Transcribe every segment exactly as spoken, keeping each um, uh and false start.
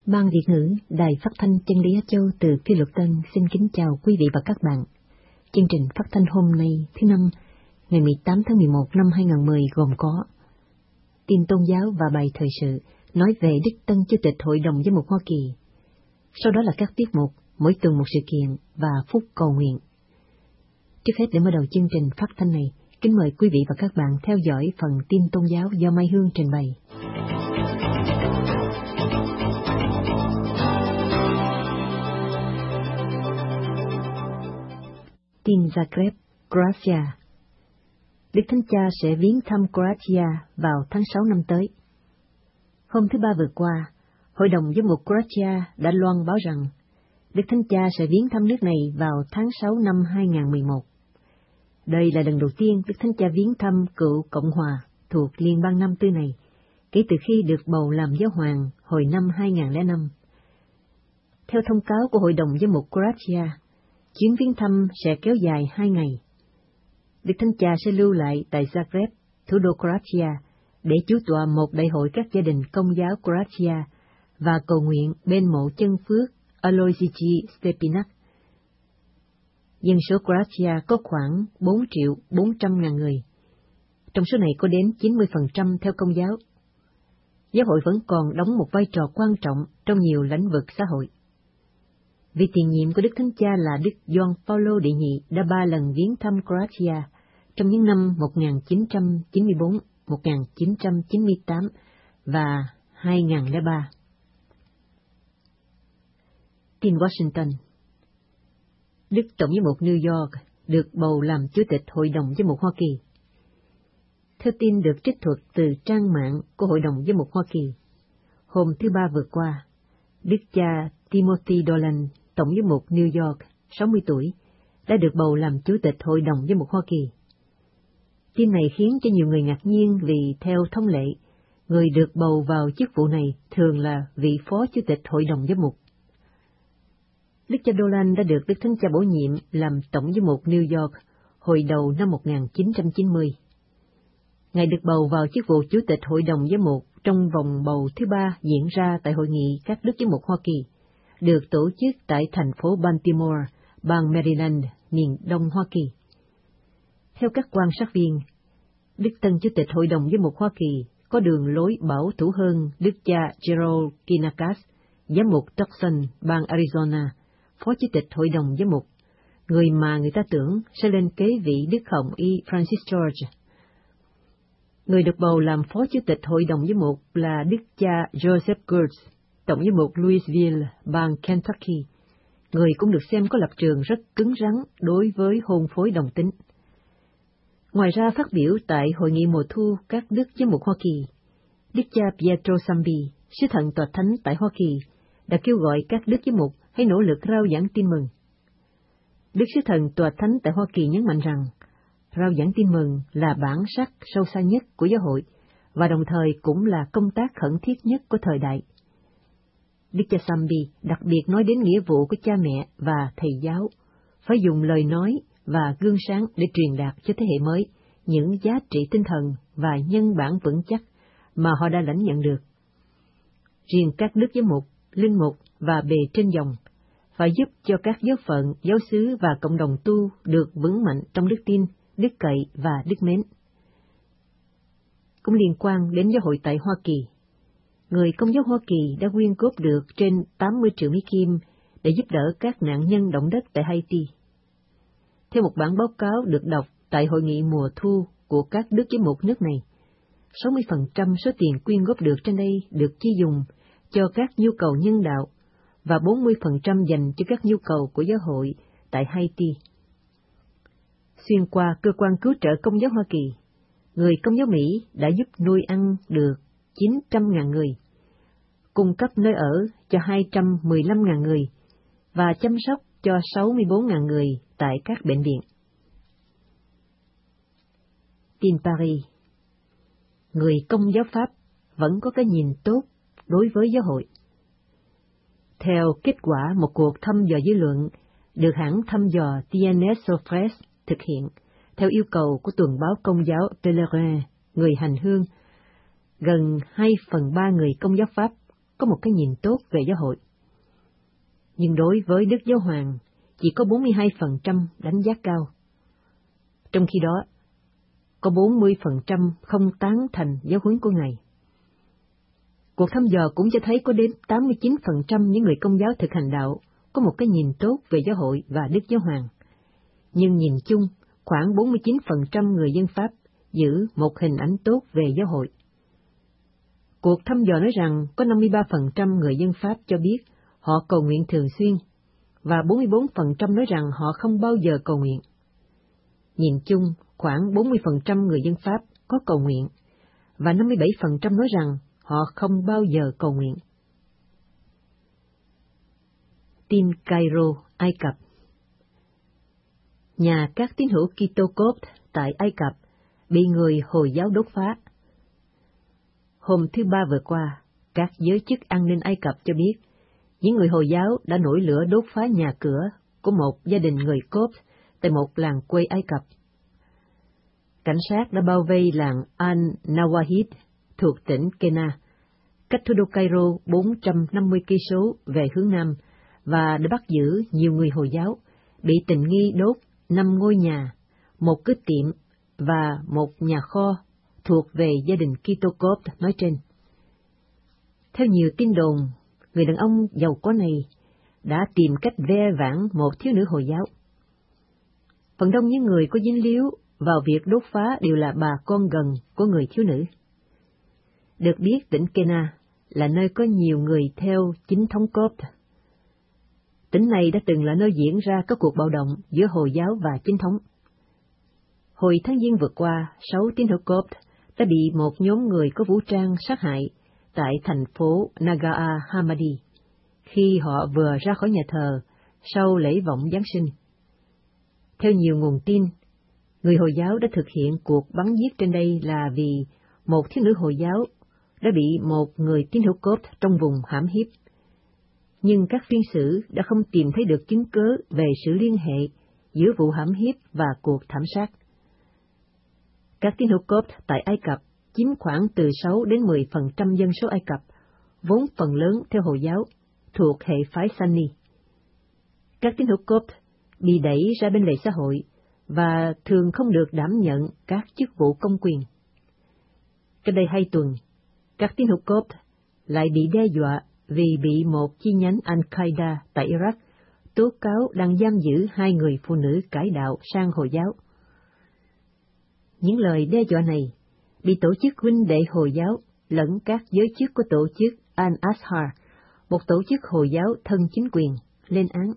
Ban Việt ngữ Đài Phát thanh Chân lý Á Châu từ Phi Luật Tân xin kính chào quý vị và các bạn. Chương trình phát thanh hôm nay thứ năm, ngày mười tám tháng mười một năm hai nghìn không trăm mười gồm có tin tôn giáo và bài thời sự nói về Đức Tân Chủ tịch Hội đồng Giám mục Hoa Kỳ. Sau đó là các tiết mục mỗi tuần một sự kiện và phút cầu nguyện. Trước hết, để mở đầu chương trình phát thanh này, kính mời quý vị và các bạn theo dõi phần tin tôn giáo do Mai Hương trình bày. Tin Zagreb, Croatia. Đức Thánh Cha sẽ viếng thăm Croatia vào tháng sáu năm tới. Hôm thứ Ba vừa qua, Hội đồng Giám mục Croatia đã loan báo rằng Đức Thánh Cha sẽ viếng thăm nước này vào tháng sáu năm hai nghìn không trăm mười một. Đây là lần đầu tiên Đức Thánh Cha viếng thăm cựu Cộng hòa thuộc Liên bang Nam Tư này, kể từ khi được bầu làm giáo hoàng hồi năm hai nghìn không trăm lẻ năm. Theo thông cáo của Hội đồng Giám mục Croatia, chuyến viếng thăm sẽ kéo dài hai ngày. Đức Thánh Cha sẽ lưu lại tại Zagreb, thủ đô Croatia, để chủ tọa một đại hội các gia đình Công giáo Croatia và cầu nguyện bên mộ chân phước Alojzy Stepinac. Dân số Croatia có khoảng bốn triệu bốn trăm ngàn người. Trong số này có đến chín mươi phần trăm theo Công giáo. Giáo hội vẫn còn đóng một vai trò quan trọng trong nhiều lĩnh vực xã hội. Vị tiền nhiệm của Đức Thánh Cha là Đức Gioan Paulo đệ nhị đã ba lần viếng thăm Croatia trong những năm một nghìn chín trăm chín mươi tư, một nghìn chín trăm chín mươi tám và hai nghìn không trăm lẻ ba. Tin Washington. Đức Tổng giám mục New York được bầu làm Chủ tịch Hội đồng Giám mục Hoa Kỳ. Theo tin được trích thuật từ trang mạng của Hội đồng Giám mục Hoa Kỳ, hôm thứ Ba vừa qua, Đức cha Timothy Dolan, Tổng giám mục New York, sáu mươi tuổi, đã được bầu làm Chủ tịch Hội đồng Giám mục Hoa Kỳ. Tin này khiến cho nhiều người ngạc nhiên vì theo thông lệ, người được bầu vào chức vụ này thường là vị Phó Chủ tịch Hội đồng Giám mục. Đức cha Dolan đã được Đức Thánh Cha bổ nhiệm làm Tổng giám mục New York hồi đầu năm một nghìn chín trăm chín mươi. Ngài được bầu vào chức vụ Chủ tịch Hội đồng Giám mục trong vòng bầu thứ ba diễn ra tại Hội nghị các Đức Giám mục Hoa Kỳ, được tổ chức tại thành phố Baltimore, bang Maryland, miền Đông Hoa Kỳ. Theo các quan sát viên, Đức Tân Chủ tịch Hội đồng Giám mục Hoa Kỳ có đường lối bảo thủ hơn Đức cha Gerald Kinakas, giám mục Tucson, bang Arizona, Phó Chủ tịch Hội đồng Giám mục, người mà người ta tưởng sẽ lên kế vị Đức Hồng Y Francis George. Người được bầu làm Phó Chủ tịch Hội đồng Giám mục là Đức cha Joseph Kurtz, Tổng giám mục Louisville, bang Kentucky, người cũng được xem có lập trường rất cứng rắn đối với hôn phối đồng tính. Ngoài ra, phát biểu tại Hội nghị mùa thu các Đức Giám mục Hoa Kỳ, Đức cha Pietro Sambi, sứ thần tòa thánh tại Hoa Kỳ, đã kêu gọi các Đức Giám mục hãy nỗ lực rao giảng tin mừng. Đức sứ thần tòa thánh tại Hoa Kỳ nhấn mạnh rằng, rao giảng tin mừng là bản sắc sâu xa nhất của giáo hội, và đồng thời cũng là công tác khẩn thiết nhất của thời đại. Đức cha Sambi đặc biệt nói đến nghĩa vụ của cha mẹ và thầy giáo, phải dùng lời nói và gương sáng để truyền đạt cho thế hệ mới những giá trị tinh thần và nhân bản vững chắc mà họ đã lãnh nhận được. Riêng các Đức Giám mục, linh mục và bề trên dòng phải giúp cho các giáo phận, giáo xứ và cộng đồng tu được vững mạnh trong đức tin, đức cậy và đức mến. Cũng liên quan đến giáo hội tại Hoa Kỳ, người Công giáo Hoa Kỳ đã quyên góp được trên tám mươi triệu Mỹ Kim để giúp đỡ các nạn nhân động đất tại Haiti. Theo một bản báo cáo được đọc tại Hội nghị mùa thu của các Đức Giám mục nước này, sáu mươi phần trăm số tiền quyên góp được trên đây được chi dùng cho các nhu cầu nhân đạo và bốn mươi phần trăm dành cho các nhu cầu của giáo hội tại Haiti. Xuyên qua cơ quan cứu trợ Công giáo Hoa Kỳ, người Công giáo Mỹ đã giúp nuôi ăn được chín trăm nghìn người, cung cấp nơi ở cho hai trăm mười lăm nghìn người và chăm sóc cho sáu mươi bốn nghìn người tại các bệnh viện. Tin Paris. Người Công giáo Pháp vẫn có cái nhìn tốt đối với giáo hội. Theo kết quả một cuộc thăm dò dư luận được hãng thăm dò tê en ét Sofres thực hiện theo yêu cầu của tuần báo Công giáo Pèlerin, người hành hương, gần hai phần ba người Công giáo Pháp có một cái nhìn tốt về giáo hội. Nhưng đối với Đức Giáo Hoàng, chỉ có bốn mươi hai phần trăm đánh giá cao. Trong khi đó, có bốn mươi phần trăm không tán thành giáo huấn của Ngài. Cuộc thăm dò cũng cho thấy có đến tám mươi chín phần trăm những người Công giáo thực hành đạo có một cái nhìn tốt về giáo hội và Đức Giáo Hoàng. Nhưng nhìn chung, khoảng bốn mươi chín phần trăm người dân Pháp giữ một hình ảnh tốt về giáo hội. Cuộc thăm dò nói rằng có năm mươi ba phần trăm người dân Pháp cho biết họ cầu nguyện thường xuyên, và bốn mươi bốn phần trăm nói rằng họ không bao giờ cầu nguyện. Nhìn chung, khoảng bốn mươi phần trăm người dân Pháp có cầu nguyện, và năm mươi bảy phần trăm nói rằng họ không bao giờ cầu nguyện. Tin Cairo, Ai Cập. Nhà các tín hữu Kitô Copte tại Ai Cập bị người Hồi giáo đốt phá. Hôm thứ Ba vừa qua, các giới chức an ninh Ai Cập cho biết, những người Hồi giáo đã nổi lửa đốt phá nhà cửa của một gia đình người Copte tại một làng quê Ai Cập. Cảnh sát đã bao vây làng Al-Nawahid thuộc tỉnh Kena, cách thủ đô Cairo bốn trăm năm mươi cây số về hướng nam, và đã bắt giữ nhiều người Hồi giáo bị tình nghi đốt năm ngôi nhà, một cửa tiệm và một nhà kho thuộc về gia đình Kitô Copte nói trên. Theo nhiều tin đồn, người đàn ông giàu có này đã tìm cách ve vãn một thiếu nữ Hồi giáo. Phần đông những người có dính líu vào việc đốt phá đều là bà con gần của người thiếu nữ. Được biết tỉnh Kena là nơi có nhiều người theo chính thống Copte. Tỉnh này đã từng là nơi diễn ra các cuộc bạo động giữa Hồi giáo và chính thống. Hồi tháng Giêng vừa qua, sáu tín hữu Copte đã bị một nhóm người có vũ trang sát hại tại thành phố Nagaa Hamadi khi họ vừa ra khỏi nhà thờ sau lễ vọng Giáng sinh. Theo nhiều nguồn tin, người Hồi giáo đã thực hiện cuộc bắn giết trên đây là vì một thiếu nữ Hồi giáo đã bị một người tín hữu Copte trong vùng hãm hiếp. Nhưng các phiên xử đã không tìm thấy được chứng cớ về sự liên hệ giữa vụ hãm hiếp và cuộc thảm sát. Các tín hữu Copte tại Ai Cập chiếm khoảng từ sáu đến mười phần trăm dân số Ai Cập, vốn phần lớn theo Hồi giáo, thuộc hệ phái Sunni. Các tín hữu Copte bị đẩy ra bên lề xã hội và thường không được đảm nhận các chức vụ công quyền. Cách đây hai tuần, các tín hữu Copte lại bị đe dọa vì bị một chi nhánh Al-Qaeda tại Iraq tố cáo đang giam giữ hai người phụ nữ cải đạo sang Hồi giáo. Những lời đe dọa này bị tổ chức huynh đệ Hồi giáo lẫn các giới chức của tổ chức Al-Azhar, một tổ chức Hồi giáo thân chính quyền, lên án.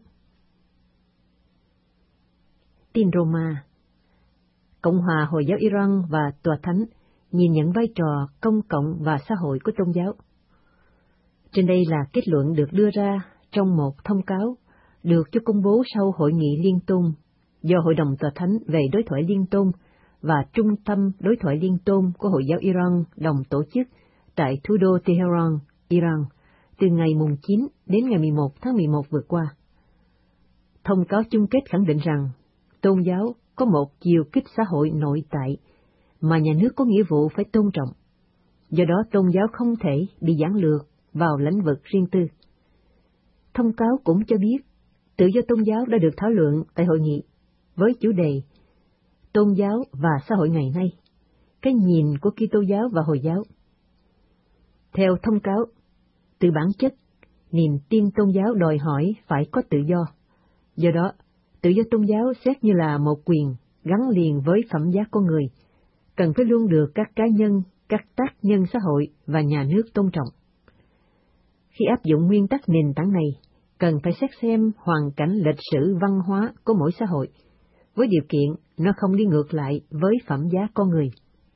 Tin Roma. Cộng hòa Hồi giáo Iran và Tòa Thánh nhìn nhận vai trò công cộng và xã hội của tôn giáo. Trên đây là kết luận được đưa ra trong một thông cáo được cho công bố sau Hội nghị Liên tôn do Hội đồng Tòa Thánh về đối thoại Liên tôn và Trung tâm đối thoại Liên tôn của Hồi giáo Iran đồng tổ chức tại thủ đô Tehran, Iran, từ ngày chín đến ngày mười một tháng mười một vừa qua. Thông cáo chung kết khẳng định rằng tôn giáo có một chiều kích xã hội nội tại mà nhà nước có nghĩa vụ phải tôn trọng. Do đó tôn giáo không thể bị giản lược vào lĩnh vực riêng tư. Thông cáo cũng cho biết tự do tôn giáo đã được thảo luận tại hội nghị với chủ đề Tôn giáo và xã hội ngày nay, cái nhìn của Kitô giáo và Hồi giáo. Theo thông cáo, từ bản chất, niềm tin tôn giáo đòi hỏi phải có tự do. Do đó, tự do tôn giáo xét như là một quyền gắn liền với phẩm giá con người, cần phải luôn được các cá nhân, các tác nhân xã hội và nhà nước tôn trọng. Khi áp dụng nguyên tắc nền tảng này, cần phải xét xem hoàn cảnh lịch sử văn hóa của mỗi xã hội, với điều kiện nó không đi ngược lại với phẩm giá con người.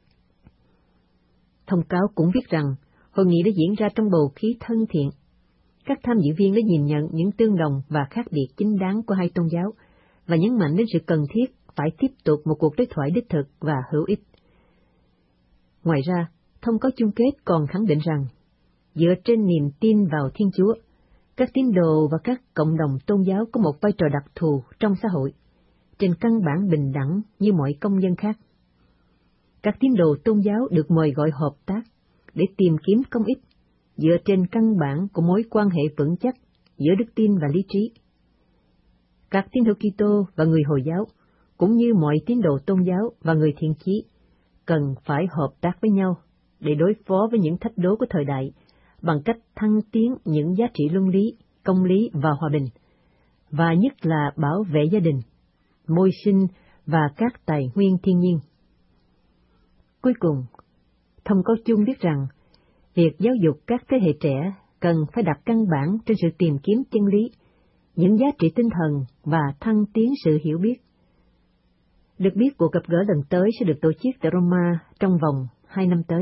Thông cáo cũng viết rằng, hội nghị đã diễn ra trong bầu khí thân thiện. Các tham dự viên đã nhìn nhận những tương đồng và khác biệt chính đáng của hai tôn giáo, và nhấn mạnh đến sự cần thiết phải tiếp tục một cuộc đối thoại đích thực và hữu ích. Ngoài ra, thông cáo chung kết còn khẳng định rằng, dựa trên niềm tin vào Thiên Chúa, các tín đồ và các cộng đồng tôn giáo có một vai trò đặc thù trong xã hội, trên căn bản bình đẳng như mọi công dân khác. Các tín đồ tôn giáo được mời gọi hợp tác để tìm kiếm công ích, dựa trên căn bản của mối quan hệ vững chắc giữa đức tin và lý trí. Các tín hữu Kitô và người Hồi giáo, cũng như mọi tín đồ tôn giáo và người thiện chí, cần phải hợp tác với nhau để đối phó với những thách đố của thời đại bằng cách thăng tiến những giá trị luân lý, công lý và hòa bình, và nhất là bảo vệ gia đình, môi sinh và các tài nguyên thiên nhiên. Cuối cùng, thông cáo chung biết rằng việc giáo dục các thế hệ trẻ cần phải đặt căn bản trên sự tìm kiếm chân lý, những giá trị tinh thần và thăng tiến sự hiểu biết. Được biết cuộc gặp gỡ lần tới sẽ được tổ chức tại Roma trong vòng hai năm tới.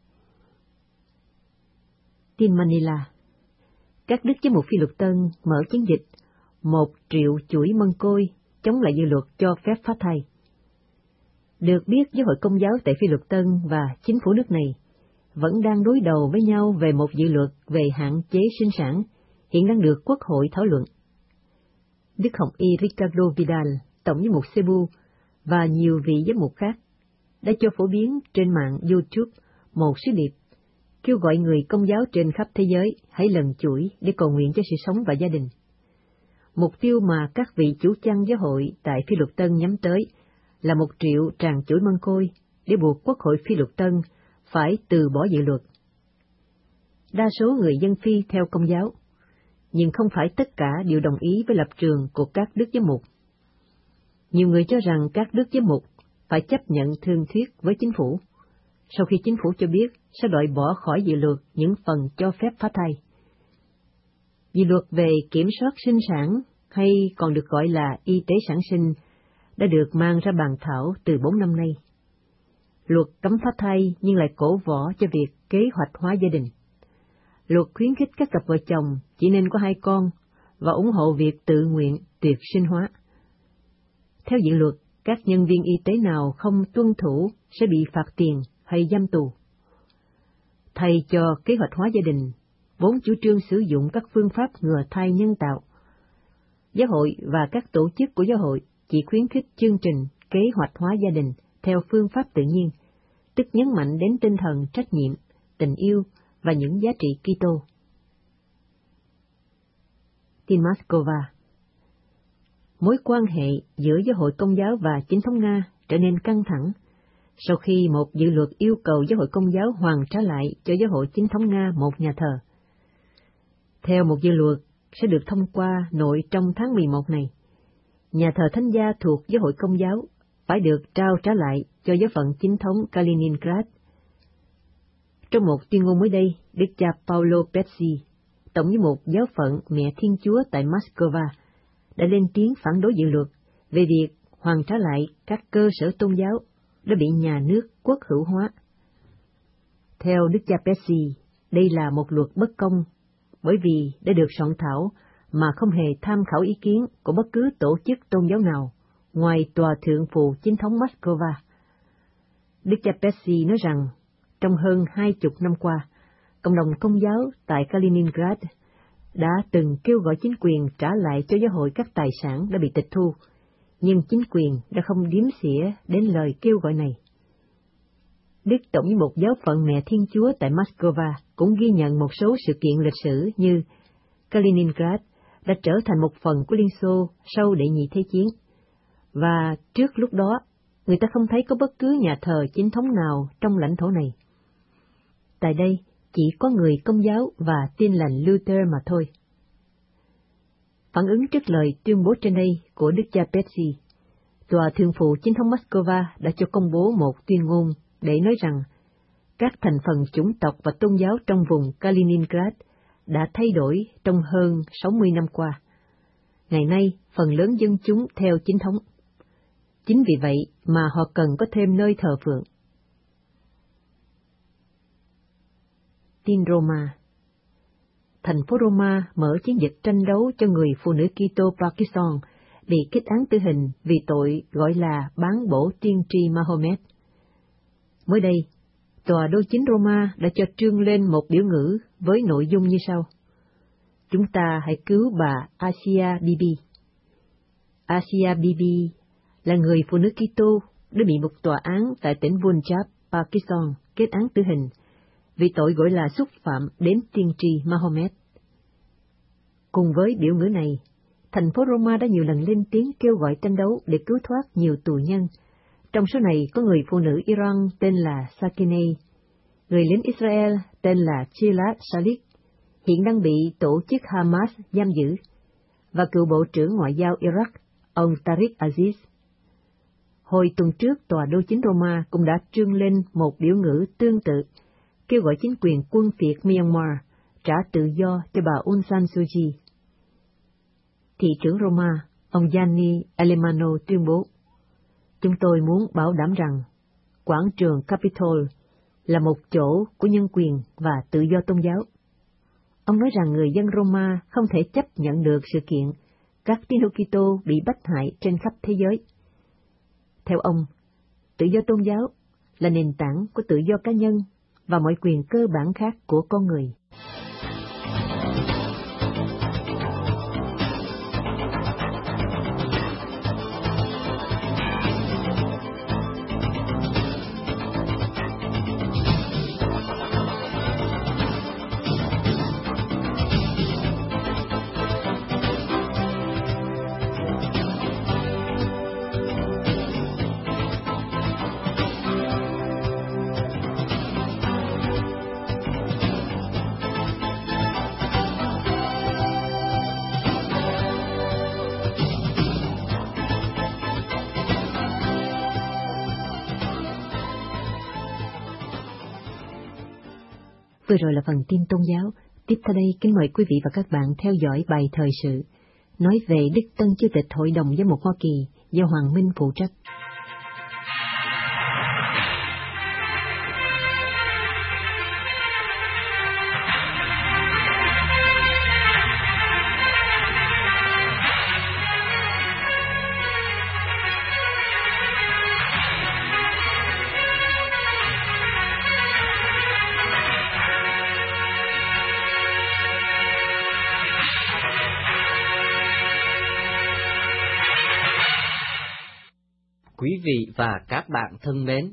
Tin Manila. Các đức giám mục Phi Luật Tân mở chiến dịch một triệu chuỗi mân côi chống lại dự luật cho phép phá thai. Được biết giáo hội Công giáo tại Phi Luật Tân và chính phủ nước này vẫn đang đối đầu với nhau về một dự luật về hạn chế sinh sản, hiện đang được Quốc hội thảo luận. Đức Hồng Y Ricardo Vidal, Tổng giám mục Cebu, và nhiều vị giám mục khác đã cho phổ biến trên mạng YouTube một sứ điệp kêu gọi người Công giáo trên khắp thế giới hãy lần chuỗi để cầu nguyện cho sự sống và gia đình. Mục tiêu mà các vị chủ chăn giáo hội tại Phi Luật Tân nhắm tới là một triệu tràng chuỗi mân côi để buộc Quốc hội Phi Luật Tân phải từ bỏ dự luật. Đa số người dân Phi theo Công giáo, nhưng không phải tất cả đều đồng ý với lập trường của các đức giám mục. Nhiều người cho rằng các đức giám mục phải chấp nhận thương thuyết với chính phủ, sau khi chính phủ cho biết sẽ loại bỏ khỏi dự luật những phần cho phép phá thai. Dự luật về kiểm soát sinh sản, hay còn được gọi là y tế sản sinh, đã được mang ra bàn thảo từ bốn năm nay. Luật cấm phá thai nhưng lại cổ võ cho việc kế hoạch hóa gia đình. Luật khuyến khích các cặp vợ chồng chỉ nên có hai con và ủng hộ việc tự nguyện tuyệt sinh hóa. Theo dự luật, các nhân viên y tế nào không tuân thủ sẽ bị phạt tiền hay giam tù. Thay cho kế hoạch hóa gia đình, vốn chủ trương sử dụng các phương pháp ngừa thai nhân tạo, giáo hội và các tổ chức của giáo hội chỉ khuyến khích chương trình kế hoạch hóa gia đình theo phương pháp tự nhiên, tức nhấn mạnh đến tinh thần trách nhiệm, tình yêu và những giá trị Kitô. Tin Moscow. Mối quan hệ giữa giáo hội Công giáo và chính thống Nga trở nên căng thẳng sau khi một dự luật yêu cầu giáo hội Công giáo hoàn trả lại cho giáo hội chính thống Nga một nhà thờ. Theo một dự luật sẽ được thông qua nội trong tháng mười một này, nhà thờ thánh gia thuộc giáo hội Công giáo phải được trao trả lại cho giáo phận chính thống Kaliningrad. Trong một tuyên ngôn mới đây, Đức cha Paolo Pezzi, Tổng giám mục giáo phận Mẹ Thiên Chúa tại Moscow, đã lên tiếng phản đối dự luật về việc hoàn trả lại các cơ sở tôn giáo đã bị nhà nước quốc hữu hóa. Theo Đức cha Pezzi, đây là một luật bất công, bởi vì đã được soạn thảo mà không hề tham khảo ý kiến của bất cứ tổ chức tôn giáo nào, ngoài Tòa Thượng phụ Chính thống Moscow. Đức cha Pezzi nói rằng, trong hơn hai chục năm qua, cộng đồng Công giáo tại Kaliningrad đã từng kêu gọi chính quyền trả lại cho giáo hội các tài sản đã bị tịch thu, nhưng chính quyền đã không đếm xỉa đến lời kêu gọi này. Đức Tổng giám mục giáo phận Mẹ Thiên Chúa tại Moscow cũng ghi nhận một số sự kiện lịch sử như Kaliningrad đã trở thành một phần của Liên Xô sau Đệ nhị Thế chiến, và trước lúc đó, người ta không thấy có bất cứ nhà thờ chính thống nào trong lãnh thổ này. Tại đây, chỉ có người Công giáo và Tin lành Luther mà thôi. Phản ứng trước lời tuyên bố trên đây của Đức cha Pezzi, Tòa Thượng phụ Chính thống Moscow đã cho công bố một tuyên ngôn để nói rằng các thành phần chủng tộc và tôn giáo trong vùng Kaliningrad đã thay đổi trong hơn sáu mươi năm qua. Ngày nay, phần lớn dân chúng theo chính thống. Chính vì vậy mà họ cần có thêm nơi thờ phượng. Tin Roma. Thành phố Roma mở chiến dịch tranh đấu cho người phụ nữ Kitô Pakistan bị kết án tử hình vì tội gọi là bán bổ tiên tri Mahomet. Mới đây, Tòa đô chính Roma đã cho trương lên một biểu ngữ với nội dung như sau: Chúng ta hãy cứu bà Asia Bibi. Asia Bibi là người phụ nữ Kitô đã bị một tòa án tại tỉnh Punjab, Pakistan kết án tử hình vì tội gọi là xúc phạm đến tiên tri Mahomet. Cùng với biểu ngữ này, thành phố Roma đã nhiều lần lên tiếng kêu gọi tranh đấu để cứu thoát nhiều tù nhân. Trong số này có người phụ nữ Iran tên là Sakineh, người lính Israel tên là Gilad Shalit, hiện đang bị tổ chức Hamas giam giữ, và cựu Bộ trưởng Ngoại giao Iraq, ông Tariq Aziz. Hồi tuần trước, Tòa Đô chính Roma cũng đã trương lên một biểu ngữ tương tự, kêu gọi chính quyền quân phiệt Myanmar trả tự do cho bà Aung San Suu Kyi. Thị trưởng Roma, ông Gianni Alemanno tuyên bố, chúng tôi muốn bảo đảm rằng quảng trường Capitol là một chỗ của nhân quyền và tự do tôn giáo. Ông nói rằng người dân Roma không thể chấp nhận được sự kiện các tín hữu Kitô bị bách hại trên khắp thế giới. Theo ông, tự do tôn giáo là nền tảng của tự do cá nhân và mọi quyền cơ bản khác của con người. Vừa rồi là phần tin tôn giáo. Tiếp theo đây, kính mời quý vị và các bạn theo dõi bài thời sự nói về Đức Tân Chủ tịch Hội đồng Giám mục Hoa Kỳ do Hoàng Minh phụ trách. Quý vị và các bạn thân mến,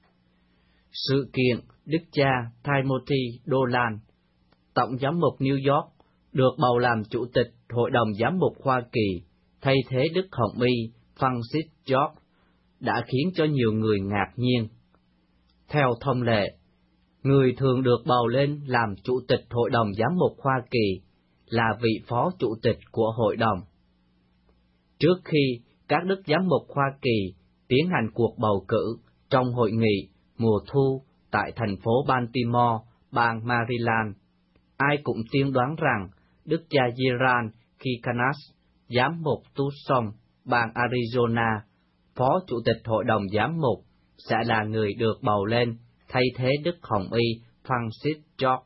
sự kiện Đức cha Timothy Dolan, Tổng giám mục New York, được bầu làm Chủ tịch Hội đồng Giám mục Hoa Kỳ thay thế Đức Hồng y Francis George đã khiến cho nhiều người ngạc nhiên. Theo thông lệ, người thường được bầu lên làm Chủ tịch Hội đồng Giám mục Hoa Kỳ là vị Phó Chủ tịch của Hội đồng. Trước khi các Đức Giám mục Hoa Kỳ tiến hành cuộc bầu cử trong hội nghị mùa thu tại thành phố Baltimore, bang Maryland, ai cũng tiên đoán rằng Đức cha Gerald Kikanas, giám mục Tucson, bang Arizona, Phó Chủ tịch Hội đồng Giám mục, sẽ là người được bầu lên thay thế Đức Hồng y Francis George.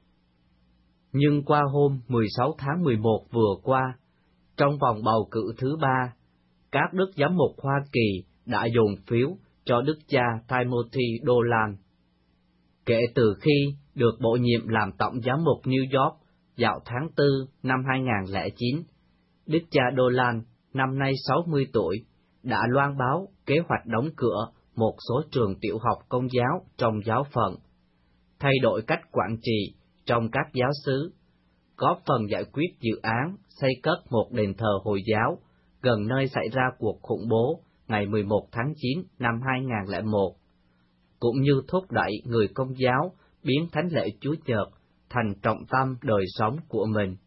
Nhưng qua hôm mười sáu tháng mười một vừa qua, trong vòng bầu cử thứ ba, các Đức Giám mục Hoa Kỳ đã dồn phiếu cho Đức cha Timothy Dolan. Kể từ khi được bổ nhiệm làm Tổng giám mục New York vào tháng tư năm hai nghìn không trăm lẻ chín, Đức cha Dolan, năm nay sáu mươi tuổi, đã loan báo kế hoạch đóng cửa một số trường tiểu học công giáo trong giáo phận, thay đổi cách quản trị trong các giáo xứ, góp phần giải quyết dự án xây cất một đền thờ Hồi giáo gần nơi xảy ra cuộc khủng bố ngày mười một tháng chín năm hai nghìn không trăm lẻ một, cũng như thúc đẩy người Công giáo biến thánh lễ Chúa Nhật thành trọng tâm đời sống của mình.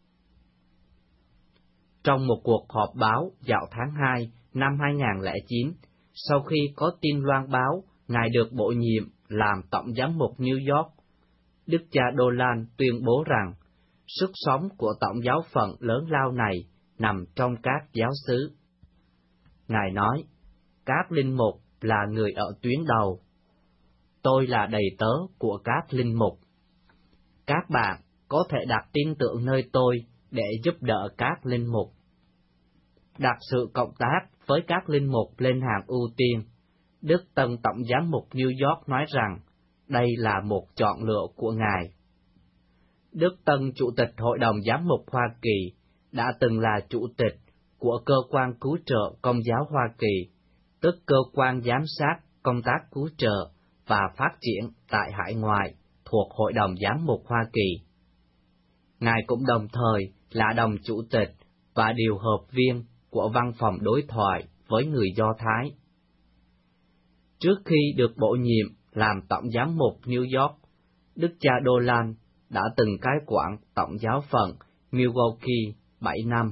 Trong một cuộc họp báo vào tháng hai năm hai nghìn không trăm lẻ chín, sau khi có tin loan báo Ngài được bổ nhiệm làm Tổng giám mục New York, Đức cha Dolan tuyên bố rằng sức sống của Tổng giáo phận lớn lao này nằm trong các giáo xứ. Ngài nói, các linh mục là người ở tuyến đầu. Tôi là đầy tớ của các linh mục. Các bạn có thể đặt tin tưởng nơi tôi để giúp đỡ các linh mục. Đặt sự cộng tác với các linh mục lên hàng ưu tiên, Đức Tân Tổng giám mục New York nói rằng đây là một chọn lựa của Ngài. Đức Tân Chủ tịch Hội đồng Giám mục Hoa Kỳ đã từng là Chủ tịch của Cơ quan Cứu trợ Công giáo Hoa Kỳ, tức cơ quan giám sát công tác cứu trợ và phát triển tại hải ngoại thuộc Hội đồng Giám mục Hoa Kỳ. Ngài cũng đồng thời là đồng chủ tịch và điều hợp viên của văn phòng đối thoại với người Do Thái. Trước khi được bổ nhiệm làm tổng giám mục New York, Đức cha Dolan đã từng cai quản tổng giáo phận Milwaukee bảy năm.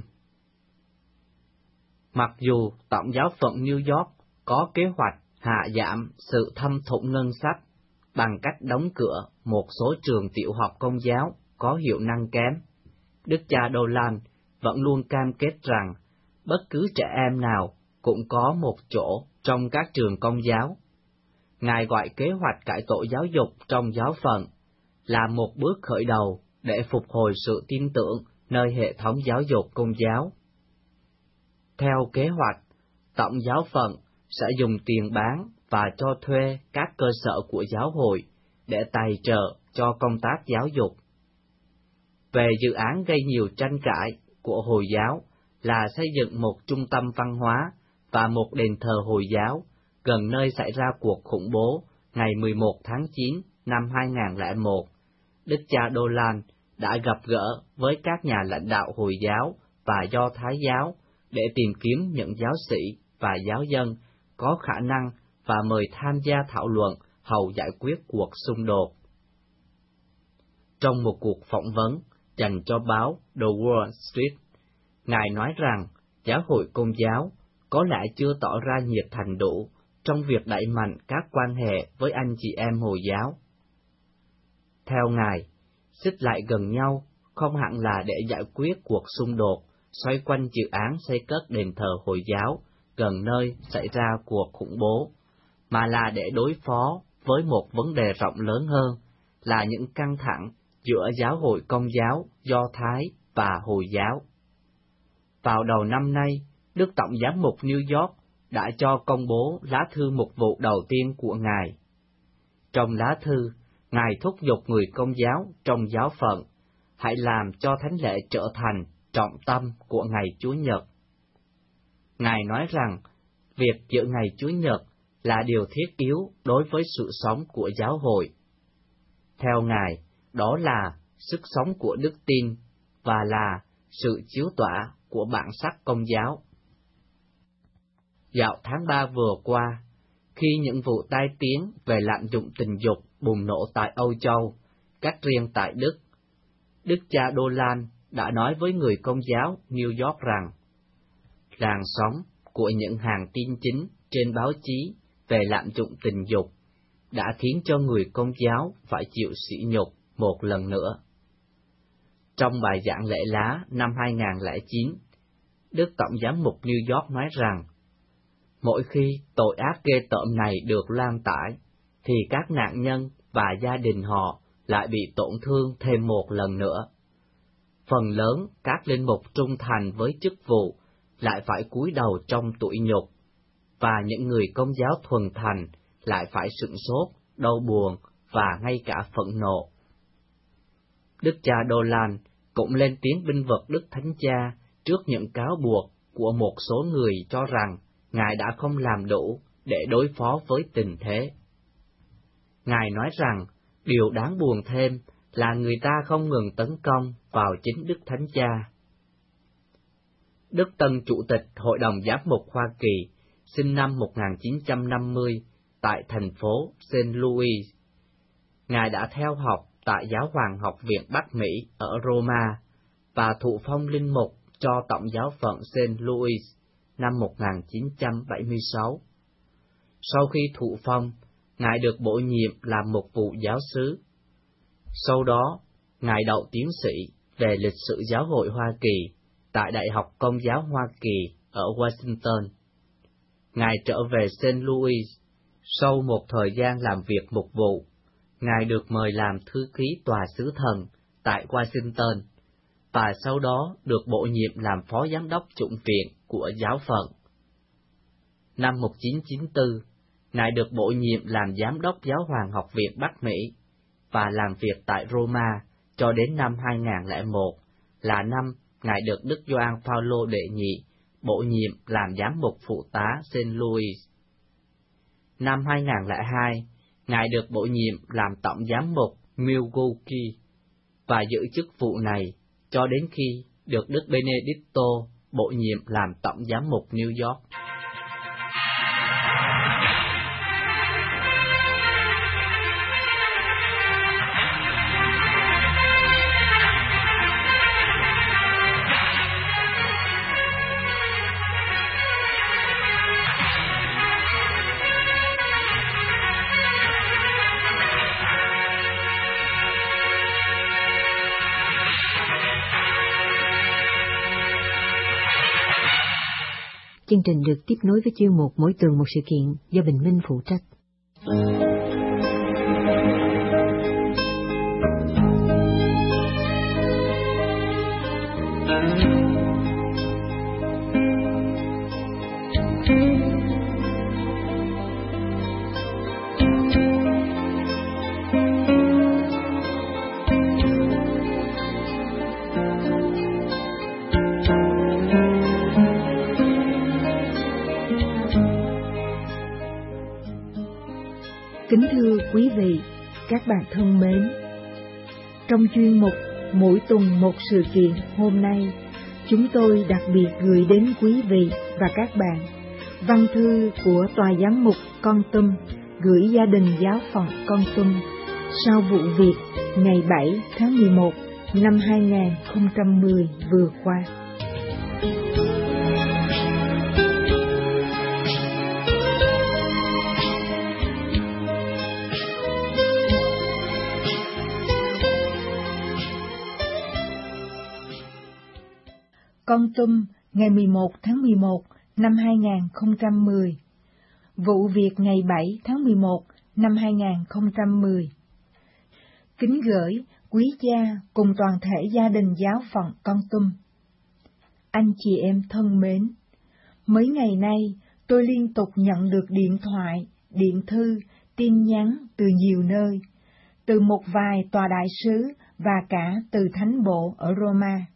Mặc dù tổng giáo phận New York có kế hoạch hạ giảm sự thâm thủng ngân sách bằng cách đóng cửa một số trường tiểu học công giáo có hiệu năng kém, Đức cha Dolan vẫn luôn cam kết rằng bất cứ trẻ em nào cũng có một chỗ trong các trường công giáo. Ngài gọi kế hoạch cải tổ giáo dục trong giáo phận là một bước khởi đầu để phục hồi sự tin tưởng nơi hệ thống giáo dục công giáo. Theo kế hoạch, tổng giáo phận sẽ dùng tiền bán và cho thuê các cơ sở của giáo hội để tài trợ cho công tác giáo dục. Về dự án gây nhiều tranh cãi của Hồi giáo là xây dựng một trung tâm văn hóa và một đền thờ Hồi giáo gần nơi xảy ra cuộc khủng bố ngày mười một tháng chín năm hai nghìn không trăm lẻ một, Đức cha Dolan đã gặp gỡ với các nhà lãnh đạo Hồi giáo và Do Thái giáo để tìm kiếm những giáo sĩ và giáo dân có khả năng và mời tham gia thảo luận hầu giải quyết cuộc xung đột. Trong một cuộc phỏng vấn dành cho báo The Wall Street, Ngài nói rằng giáo hội Công giáo có lẽ chưa tỏ ra nhiệt thành đủ trong việc đẩy mạnh các quan hệ với anh chị em Hồi giáo. Theo Ngài, xích lại gần nhau không hẳn là để giải quyết cuộc xung đột xoay quanh dự án xây cất đền thờ Hồi giáo gần nơi xảy ra cuộc khủng bố, mà là để đối phó với một vấn đề rộng lớn hơn là những căng thẳng giữa giáo hội Công giáo, Do Thái và Hồi giáo. Vào đầu năm nay, Đức Tổng giám mục New York đã cho công bố lá thư mục vụ đầu tiên của Ngài. Trong lá thư, Ngài thúc giục người Công giáo trong giáo phận hãy làm cho thánh lễ trở thành trọng tâm của ngày Chúa Nhật. Ngài nói rằng việc giữ ngày Chúa Nhật là điều thiết yếu đối với sự sống của giáo hội. Theo Ngài, đó là sức sống của đức tin và là sự chiếu tỏa của bản sắc Công giáo. Dạo tháng ba vừa qua, khi những vụ tai tiếng về lạm dụng tình dục bùng nổ tại Âu Châu, cách riêng tại Đức, Đức cha Dolan đã nói với người Công giáo New York rằng, làn sóng của những hàng tin chính trên báo chí về lạm dụng tình dục đã khiến cho người Công giáo phải chịu sỉ nhục một lần nữa. Trong bài giảng lễ lá năm hai nghìn không trăm lẻ chín, Đức Tổng giám mục New York nói rằng, mỗi khi tội ác ghê tởm này được lan tải, thì các nạn nhân và gia đình họ lại bị tổn thương thêm một lần nữa. Phần lớn các linh mục trung thành với chức vụ lại phải cúi đầu trong tủi nhục, và những người Công giáo thuần thành lại phải sửng sốt, đau buồn và ngay cả phẫn nộ. Đức cha Dolan cũng lên tiếng bênh vực Đức Thánh Cha trước những cáo buộc của một số người cho rằng Ngài đã không làm đủ để đối phó với tình thế. Ngài nói rằng điều đáng buồn thêm là người ta không ngừng tấn công vào chính Đức Thánh Cha. Đức Tân Chủ tịch Hội đồng Giám mục Hoa Kỳ, sinh năm một nghìn chín trăm năm mươi tại thành phố Saint Louis. Ngài đã theo học tại Giáo hoàng học viện Bắc Mỹ ở Roma và thụ phong linh mục cho Tổng giáo phận Saint Louis năm một nghìn chín trăm bảy mươi sáu. Sau khi thụ phong, Ngài được bổ nhiệm làm một vụ giáo xứ. Sau đó, Ngài đậu tiến sĩ về lịch sử giáo hội Hoa Kỳ tại Đại học Công giáo Hoa Kỳ ở Washington. Ngài trở về Saint Louis. Sau một thời gian làm việc mục vụ, Ngài được mời làm thư ký tòa sứ thần tại Washington, và sau đó được bổ nhiệm làm phó giám đốc chủng viện của giáo phận. Năm một nghìn chín trăm chín mươi tư, Ngài được bổ nhiệm làm giám đốc Giáo hoàng học viện Bắc Mỹ, và làm việc tại Roma cho đến năm hai nghìn không trăm lẻ một, là năm Ngài được Đức Gioan Phaolô đệ nhị bổ nhiệm làm giám mục phụ tá Saint Louis. Năm hai nghìn không trăm lẻ hai, Ngài được bổ nhiệm làm tổng giám mục Milwaukee và giữ chức vụ này cho đến khi được Đức Benedicto bổ nhiệm làm tổng giám mục New York. Chương trình được tiếp nối với chuyên mục Mỗi tuần một sự kiện do Bình Minh phụ trách. Kính thưa quý vị, các bạn thân mến, trong chuyên mục Mỗi tuần một sự kiện hôm nay, chúng tôi đặc biệt gửi đến quý vị và các bạn văn thư của Tòa Giám mục Kon Tum gửi gia đình giáo phận Kon Tum sau vụ việc ngày bảy tháng mười một năm hai nghìn không trăm mười vừa qua. Kon Tum, ngày mười một tháng mười một năm hai nghìn không trăm mười. Vụ việc ngày bảy tháng mười một năm hai nghìn không trăm mười. Kính gửi quý cha cùng toàn thể gia đình giáo phận Kon Tum. Anh chị em thân mến, mấy ngày nay tôi liên tục nhận được điện thoại, điện thư, tin nhắn từ nhiều nơi, từ một vài tòa đại sứ và cả từ thánh bộ ở Roma.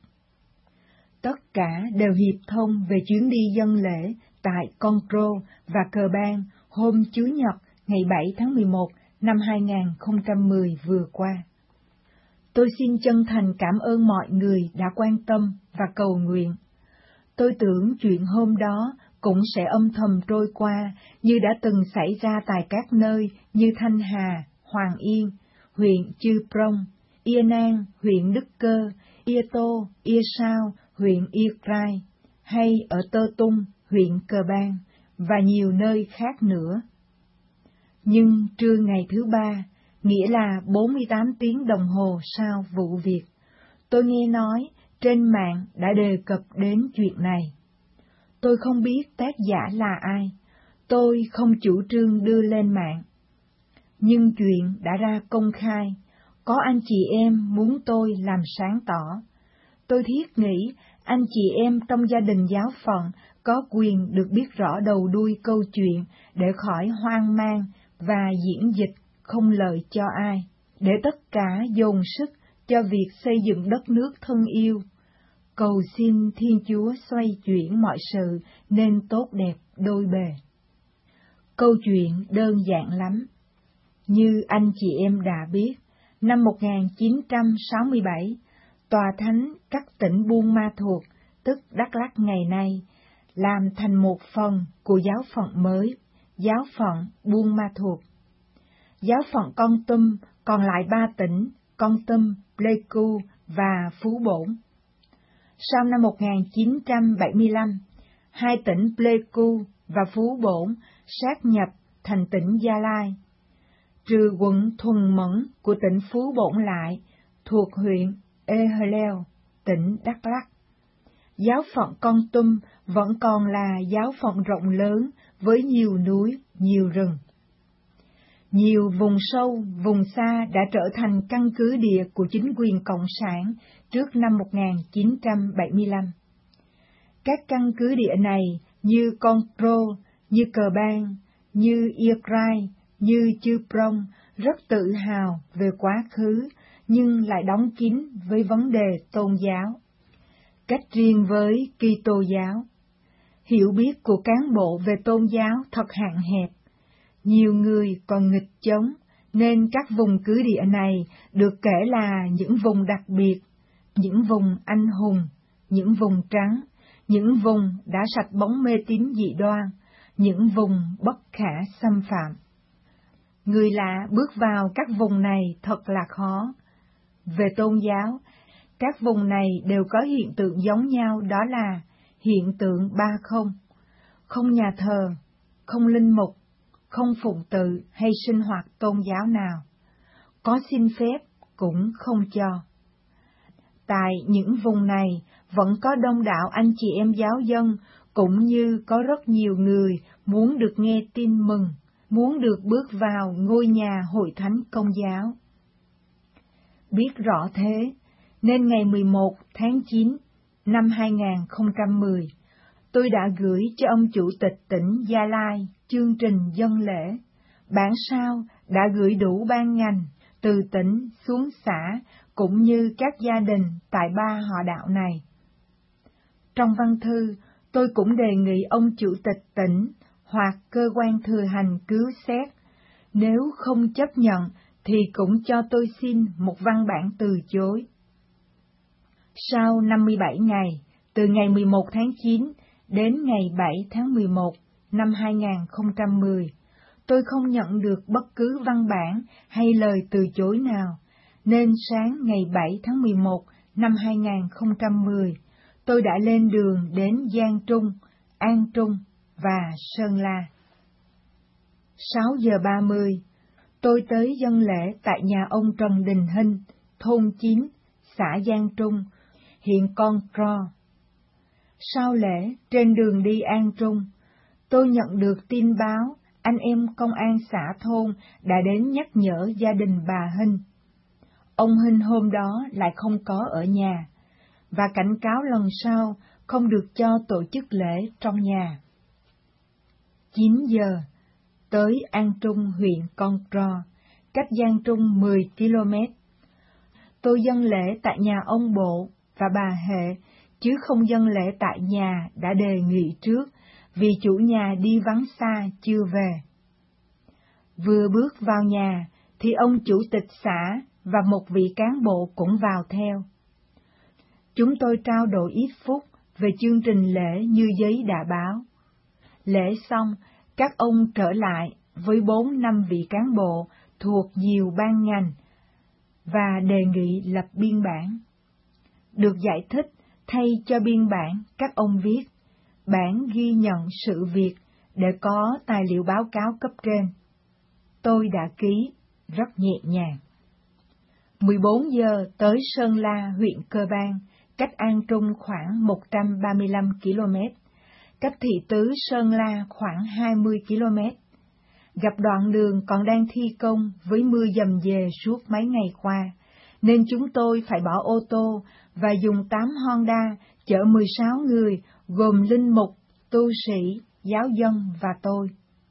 Tất cả đều hiệp thông về chuyến đi dâng lễ tại Conroe và Cờ Bang hôm Chủ nhật ngày bảy tháng mười một năm hai nghìn không trăm mười vừa qua. Tôi xin chân thành cảm ơn mọi người đã quan tâm và cầu nguyện. Tôi tưởng chuyện hôm đó cũng sẽ âm thầm trôi qua như đã từng xảy ra tại các nơi như Thanh Hà, Hoàng Yên, huyện Chư Prong, Ia Nang, huyện Đức Cơ, Ia Tô, Ia Sao, huyện Ia Krai, hay ở Tơ Tung, huyện Cờ Bang, và nhiều nơi khác nữa. Nhưng trưa ngày thứ ba, nghĩa là bốn mươi tám tiếng đồng hồ sau vụ việc, tôi nghe nói trên mạng đã đề cập đến chuyện này. Tôi không biết tác giả là ai, tôi không chủ trương đưa lên mạng. Nhưng chuyện đã ra công khai, có anh chị em muốn tôi làm sáng tỏ. Tôi thiết nghĩ anh chị em trong gia đình giáo phận có quyền được biết rõ đầu đuôi câu chuyện để khỏi hoang mang và diễn dịch không lợi cho ai, để tất cả dồn sức cho việc xây dựng đất nước thân yêu. Cầu xin Thiên Chúa xoay chuyển mọi sự nên tốt đẹp đôi bề. Câu chuyện đơn giản lắm. Như anh chị em đã biết, năm một nghìn chín trăm sáu mươi bảy, Tòa Thánh các tỉnh Buôn Ma Thuột, tức Đắk Lắk ngày nay, làm thành một phần của giáo phận mới, giáo phận Buôn Ma Thuột. Giáo phận Kon Tum còn lại ba tỉnh, Kon Tum, Pleiku và Phú Bổn. Sau năm một nghìn chín trăm bảy mươi lăm, hai tỉnh Pleiku và Phú Bổn sát nhập thành tỉnh Gia Lai, trừ quận Thuần Mẫn của tỉnh Phú Bổn lại, thuộc huyện Ê Hờ Leo, tỉnh Đắk Lắk. Giáo phận Kon Tum vẫn còn là giáo phận rộng lớn với nhiều núi, nhiều rừng. Nhiều vùng sâu, vùng xa đã trở thành căn cứ địa của chính quyền Cộng sản trước năm một nghìn chín trăm bảy mươi lăm. Các căn cứ địa này như Conroe, như Cờ Bang, như Ia Krai, như Chư Prong rất tự hào về quá khứ, nhưng lại đóng kín với vấn đề tôn giáo. Cách riêng với Kitô giáo, hiểu biết của cán bộ về tôn giáo thật hạn hẹp. Nhiều người còn nghịch chống, nên các vùng cứ địa này được kể là những vùng đặc biệt, những vùng anh hùng, những vùng trắng, những vùng đã sạch bóng mê tín dị đoan, những vùng bất khả xâm phạm. Người lạ bước vào các vùng này thật là khó. Về tôn giáo, các vùng này đều có hiện tượng giống nhau, đó là hiện tượng ba không, không nhà thờ, không linh mục, không phụng tự hay sinh hoạt tôn giáo nào, có xin phép cũng không cho. Tại những vùng này vẫn có đông đảo anh chị em giáo dân, cũng như có rất nhiều người muốn được nghe tin mừng, muốn được bước vào ngôi nhà hội thánh Công giáo. Biết rõ thế, nên ngày mười một tháng chín năm hai nghìn không trăm mười, tôi đã gửi cho ông Chủ tịch tỉnh Gia Lai chương trình dân lễ. Bản sao đã gửi đủ ban ngành, từ tỉnh xuống xã, cũng như các gia đình tại ba họ đạo này. Trong văn thư, tôi cũng đề nghị ông Chủ tịch tỉnh hoặc cơ quan thừa hành cứu xét. Nếu không chấp nhận, thì cũng cho tôi xin một văn bản từ chối. Sau năm mươi bảy ngày, từ ngày mười một tháng chín đến ngày bảy tháng mười một năm hai nghìn không trăm mười, tôi không nhận được bất cứ văn bản hay lời từ chối nào, nên sáng ngày bảy tháng mười một năm hai nghìn không trăm mười, tôi đã lên đường đến Giang Trung, An Trung và Sơn La. sáu giờ ba mươi, tôi tới dâng lễ tại nhà ông Trần Đình Hinh, thôn chín, xã Giang Trung, huyện Con Tro. Sau lễ, trên đường đi An Trung, tôi nhận được tin báo anh em công an xã thôn đã đến nhắc nhở gia đình bà Hinh. Ông Hinh hôm đó lại không có ở nhà, và cảnh cáo lần sau không được cho tổ chức lễ trong nhà. chín giờ, tới An Trung, huyện Con Tro, cách Giang Trung mười ki lô mét. Tôi dâng lễ tại nhà ông Bộ và bà Hệ, chứ không dâng lễ tại nhà đã đề nghị trước, vì chủ nhà đi vắng xa chưa về. Vừa bước vào nhà, thì ông chủ tịch xã và một vị cán bộ cũng vào theo. Chúng tôi trao đổi ít phút về chương trình lễ như giấy đã báo. Lễ xong, các ông trở lại với bốn năm vị cán bộ thuộc nhiều ban ngành và đề nghị lập biên bản. Được giải thích thay cho biên bản, các ông viết bản ghi nhận sự việc để có tài liệu báo cáo cấp trên. Tôi đã ký, rất nhẹ nhàng. mười bốn giờ tới Sơn La, huyện Cơ Bang, cách An Trung khoảng một trăm ba mươi lăm ki lô mét, cách thị tứ Sơn La khoảng hai mươi ki lô mét. Gặp đoạn đường còn đang thi công với mưa dầm dề suốt mấy ngày qua, nên chúng tôi phải bỏ ô tô và dùng tám Honda chở mười sáu người, gồm linh mục, tu sĩ, giáo dân và tôi.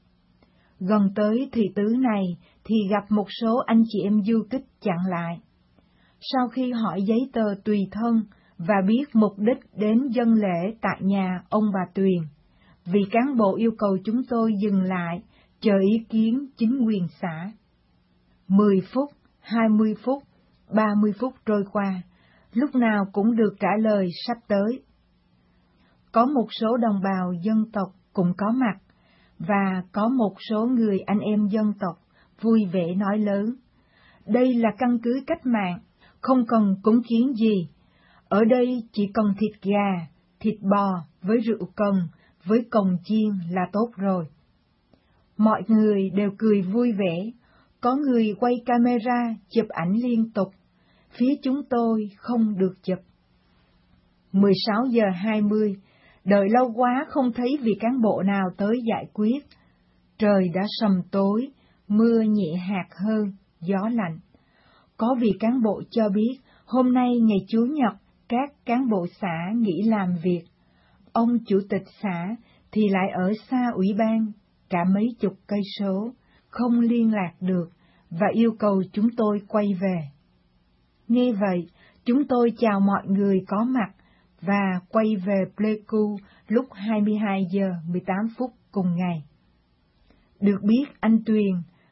Gần tới thị tứ này thì gặp một số anh chị em du kích chặn lại. Sau khi hỏi giấy tờ tùy thân và biết mục đích đến dâng lễ tại nhà ông bà Tuyền, vị cán bộ yêu cầu chúng tôi dừng lại, chờ ý kiến chính quyền xã. Mười phút, hai mươi phút, ba mươi phút trôi qua, lúc nào cũng được trả lời sắp tới. Có một số đồng bào dân tộc cũng có mặt, và có một số người anh em dân tộc vui vẻ nói lớn: đây là căn cứ cách mạng, không cần cúng kiến gì. Ở đây chỉ cần thịt gà, thịt bò với rượu cần, với cồng chiên là tốt rồi. Mọi người đều cười vui vẻ, có người quay camera chụp ảnh liên tục, phía chúng tôi không được chụp. mười sáu giờ hai mươi, đợi lâu quá không thấy vị cán bộ nào tới giải quyết. Trời đã sầm tối, mưa nhẹ hạt hơn, gió lạnh. Có vị cán bộ cho biết hôm nay ngày Chủ nhật, các cán bộ xã nghỉ làm việc. Ông chủ tịch xã thì lại ở xa ủy ban, cả mấy chục cây số, không liên lạc được và yêu cầu chúng tôi quay về. Nghe vậy, chúng tôi chào mọi người có mặt và quay về Pleiku lúc hai mươi hai giờ mười tám phút cùng ngày. Được biết anh Tuyền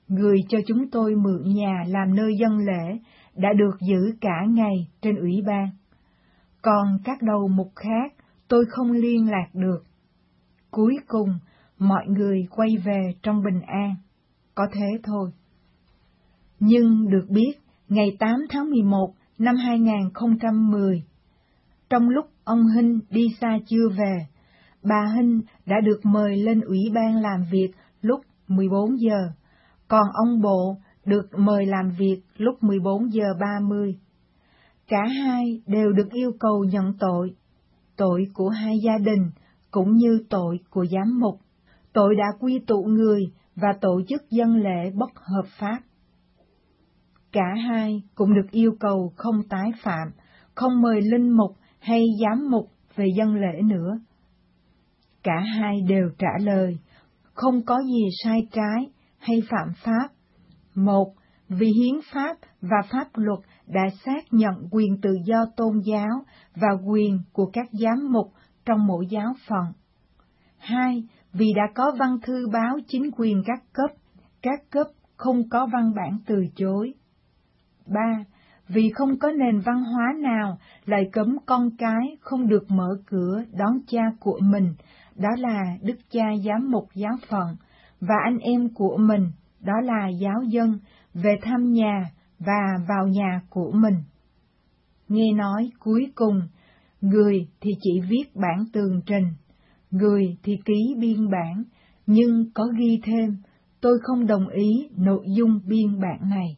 người cho chúng tôi mượn nhà làm nơi dân lễ đã được giữ cả ngày trên ủy ban. Còn các đầu mục khác tôi không liên lạc được. Cuối cùng, mọi người quay về trong bình an. Có thế thôi. Nhưng được biết, ngày tám tháng mười một năm hai nghìn không trăm mười, trong lúc ông Hinh đi xa chưa về, bà Hinh đã được mời lên ủy ban làm việc lúc mười bốn giờ, còn ông Bộ được mời làm việc lúc mười bốn giờ ba mươi. Cả hai đều được yêu cầu nhận tội, tội của hai gia đình cũng như tội của giám mục, tội đã quy tụ người và tổ chức dân lễ bất hợp pháp. Cả hai cũng được yêu cầu không tái phạm, không mời linh mục hay giám mục về dân lễ nữa. Cả hai đều trả lời, không có gì sai trái hay phạm pháp. Một, vì hiến pháp và pháp luật đã xác nhận quyền tự do tôn giáo và quyền của các giám mục trong mỗi giáo phận. Hai, vì đã có văn thư báo chính quyền các cấp, các cấp không có văn bản từ chối. Ba, vì không có nền văn hóa nào lại cấm con cái không được mở cửa đón cha của mình, đó là đức cha giám mục giáo phận, và anh em của mình, đó là giáo dân, về thăm nhà và vào nhà của mình. Nghe nói cuối cùng, người thì chỉ viết bản tường trình, người thì ký biên bản, nhưng có ghi thêm, tôi không đồng ý nội dung biên bản này.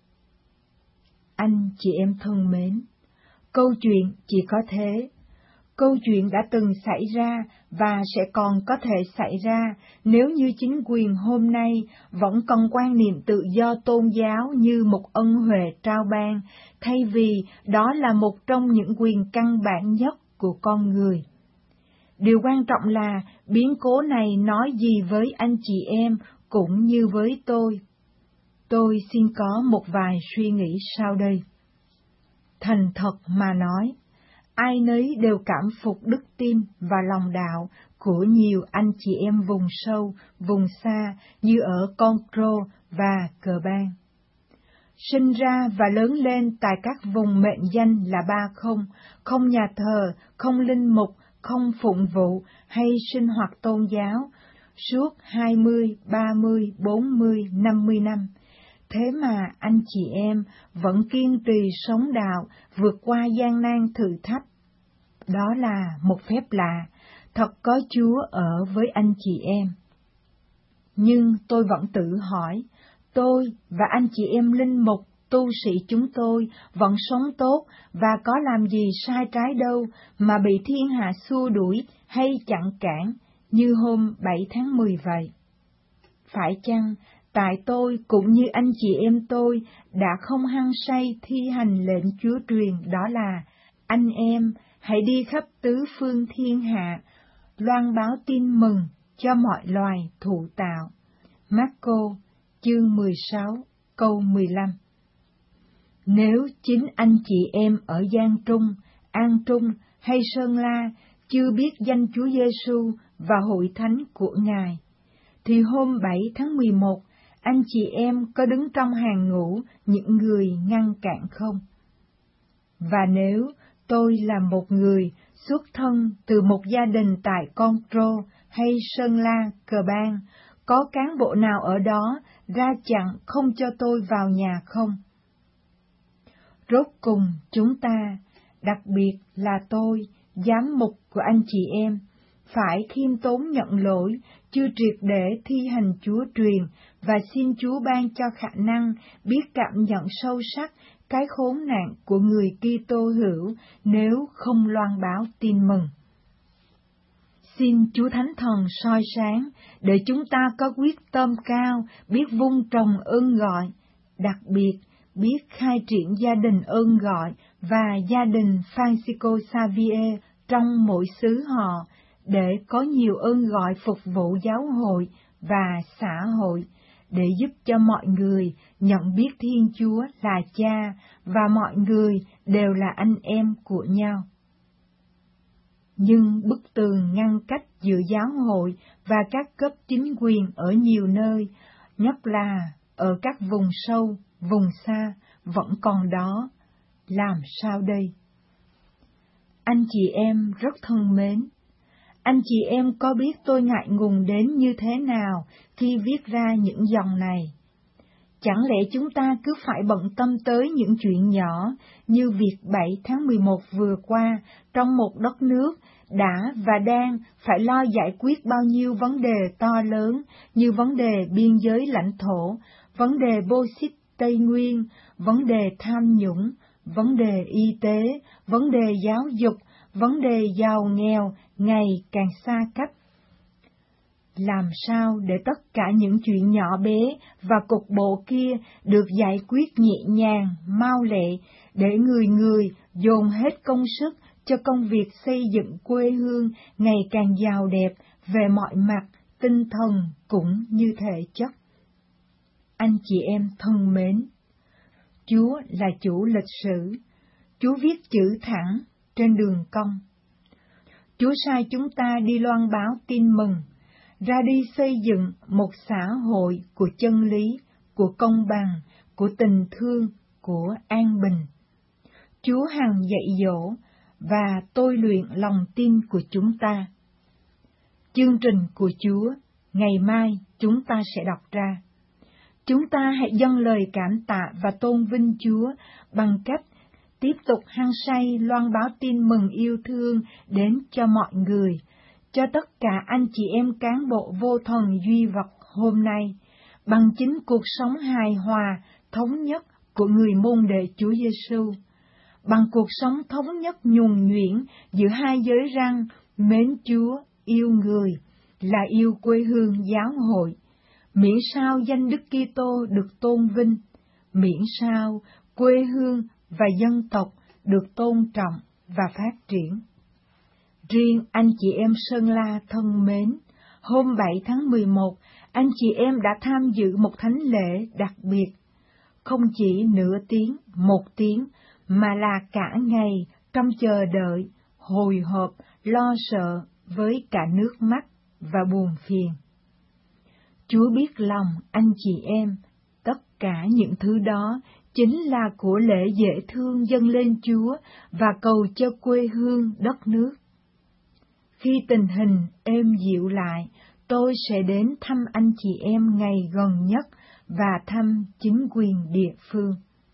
Anh chị em thân mến, câu chuyện chỉ có thế. Câu chuyện đã từng xảy ra và sẽ còn có thể xảy ra nếu như chính quyền hôm nay vẫn còn quan niệm tự do tôn giáo như một ân huệ trao ban, thay vì đó là một trong những quyền căn bản nhất của con người. Điều quan trọng là biến cố này nói gì với anh chị em cũng như với tôi. Tôi xin có một vài suy nghĩ sau đây. Thành thật mà nói, ai nấy đều cảm phục đức tin và lòng đạo của nhiều anh chị em vùng sâu, vùng xa như ở Control và Cờ Bang. Sinh ra và lớn lên tại các vùng mệnh danh là ba không, không nhà thờ, không linh mục, không phụng vụ hay sinh hoạt tôn giáo, suốt hai mươi, ba mươi, bốn mươi, năm mươi năm. Thế mà anh chị em vẫn kiên trì sống đạo, vượt qua gian nan thử thách. Đó là một phép lạ, thật có Chúa ở với anh chị em. Nhưng tôi vẫn tự hỏi, tôi và anh chị em linh mục, tu sĩ chúng tôi vẫn sống tốt và có làm gì sai trái đâu mà bị thiên hạ xua đuổi hay chặn cản như hôm bảy tháng mười vậy. Phải chăng tại tôi cũng như anh chị em tôi đã không hăng say thi hành lệnh Chúa truyền, đó là anh em hãy đi khắp tứ phương thiên hạ, loan báo tin mừng cho mọi loài thụ tạo. Marco chương mười sáu câu mười lăm. Nếu chính anh chị em ở Giang Trung, An Trung hay Sơn La chưa biết danh Chúa Giêsu và hội thánh của Ngài, thì hôm bảy tháng mười một, anh chị em có đứng trong hàng ngũ những người ngăn cản không? Và nếu tôi là một người xuất thân từ một gia đình tại Control hay Sơn La, Cờ Bang, có cán bộ nào ở đó ra chặn không cho tôi vào nhà không? Rốt cùng chúng ta, đặc biệt là tôi, giám mục của anh chị em, phải khiêm tốn nhận lỗi, chưa triệt để thi hành Chúa truyền và xin Chúa ban cho khả năng biết cảm nhận sâu sắc cái khốn nạn của người Kitô hữu nếu không loan báo tin mừng. Xin Chúa Thánh Thần soi sáng để chúng ta có quyết tâm cao, biết vun trồng ơn gọi, đặc biệt biết khai triển gia đình ơn gọi và gia đình Francisco Xavier trong mỗi xứ họ, để có nhiều ơn gọi phục vụ giáo hội và xã hội, để giúp cho mọi người nhận biết Thiên Chúa là Cha và mọi người đều là anh em của nhau. Nhưng bức tường ngăn cách giữa giáo hội và các cấp chính quyền ở nhiều nơi, nhất là ở các vùng sâu, vùng xa, vẫn còn đó. Làm sao đây? Anh chị em rất thân mến, anh chị em có biết tôi ngại ngùng đến như thế nào khi viết ra những dòng này? Chẳng lẽ chúng ta cứ phải bận tâm tới những chuyện nhỏ như việc bảy tháng mười một vừa qua trong một đất nước đã và đang phải lo giải quyết bao nhiêu vấn đề to lớn như vấn đề biên giới lãnh thổ, vấn đề Bô-xít Tây Nguyên, vấn đề tham nhũng, vấn đề y tế, vấn đề giáo dục, vấn đề giàu nghèo ngày càng xa cách. Làm sao để tất cả những chuyện nhỏ bé và cục bộ kia được giải quyết nhẹ nhàng, mau lẹ, để người người dồn hết công sức cho công việc xây dựng quê hương ngày càng giàu đẹp về mọi mặt, tinh thần cũng như thể chất. Anh chị em thân mến, Chúa là chủ lịch sử, Chúa viết chữ thẳng trên đường cong. Chúa sai chúng ta đi loan báo tin mừng, ra đi xây dựng một xã hội của chân lý, của công bằng, của tình thương, của an bình. Chúa hằng dạy dỗ và tôi luyện lòng tin của chúng ta. Chương trình của Chúa ngày mai chúng ta sẽ đọc ra. Chúng ta hãy dâng lời cảm tạ và tôn vinh Chúa bằng cách tiếp tục hăng say loan báo tin mừng yêu thương đến cho mọi người, cho tất cả anh chị em cán bộ vô thần duy vật hôm nay, bằng chính cuộc sống hài hòa, thống nhất của người môn đệ Chúa Giêsu, bằng cuộc sống thống nhất nhuần nhuyễn giữa hai giới răng mến Chúa, yêu người, là yêu quê hương giáo hội, miễn sao danh Đức Kitô được tôn vinh, miễn sao quê hương và dân tộc được tôn trọng và phát triển. Riêng anh chị em Sơn La thân mến, hôm bảy tháng mười một, anh chị em đã tham dự một thánh lễ đặc biệt, không chỉ nửa tiếng, một tiếng, mà là cả ngày trong chờ đợi, hồi hộp, lo sợ với cả nước mắt và buồn phiền. Chúa biết lòng anh chị em, tất cả những thứ đó chính là của lễ dễ thương dâng lên Chúa và cầu cho quê hương đất nước. Khi tình hình êm dịu lại, tôi sẽ đến thăm anh chị em ngày gần nhất và thăm chính quyền địa phương.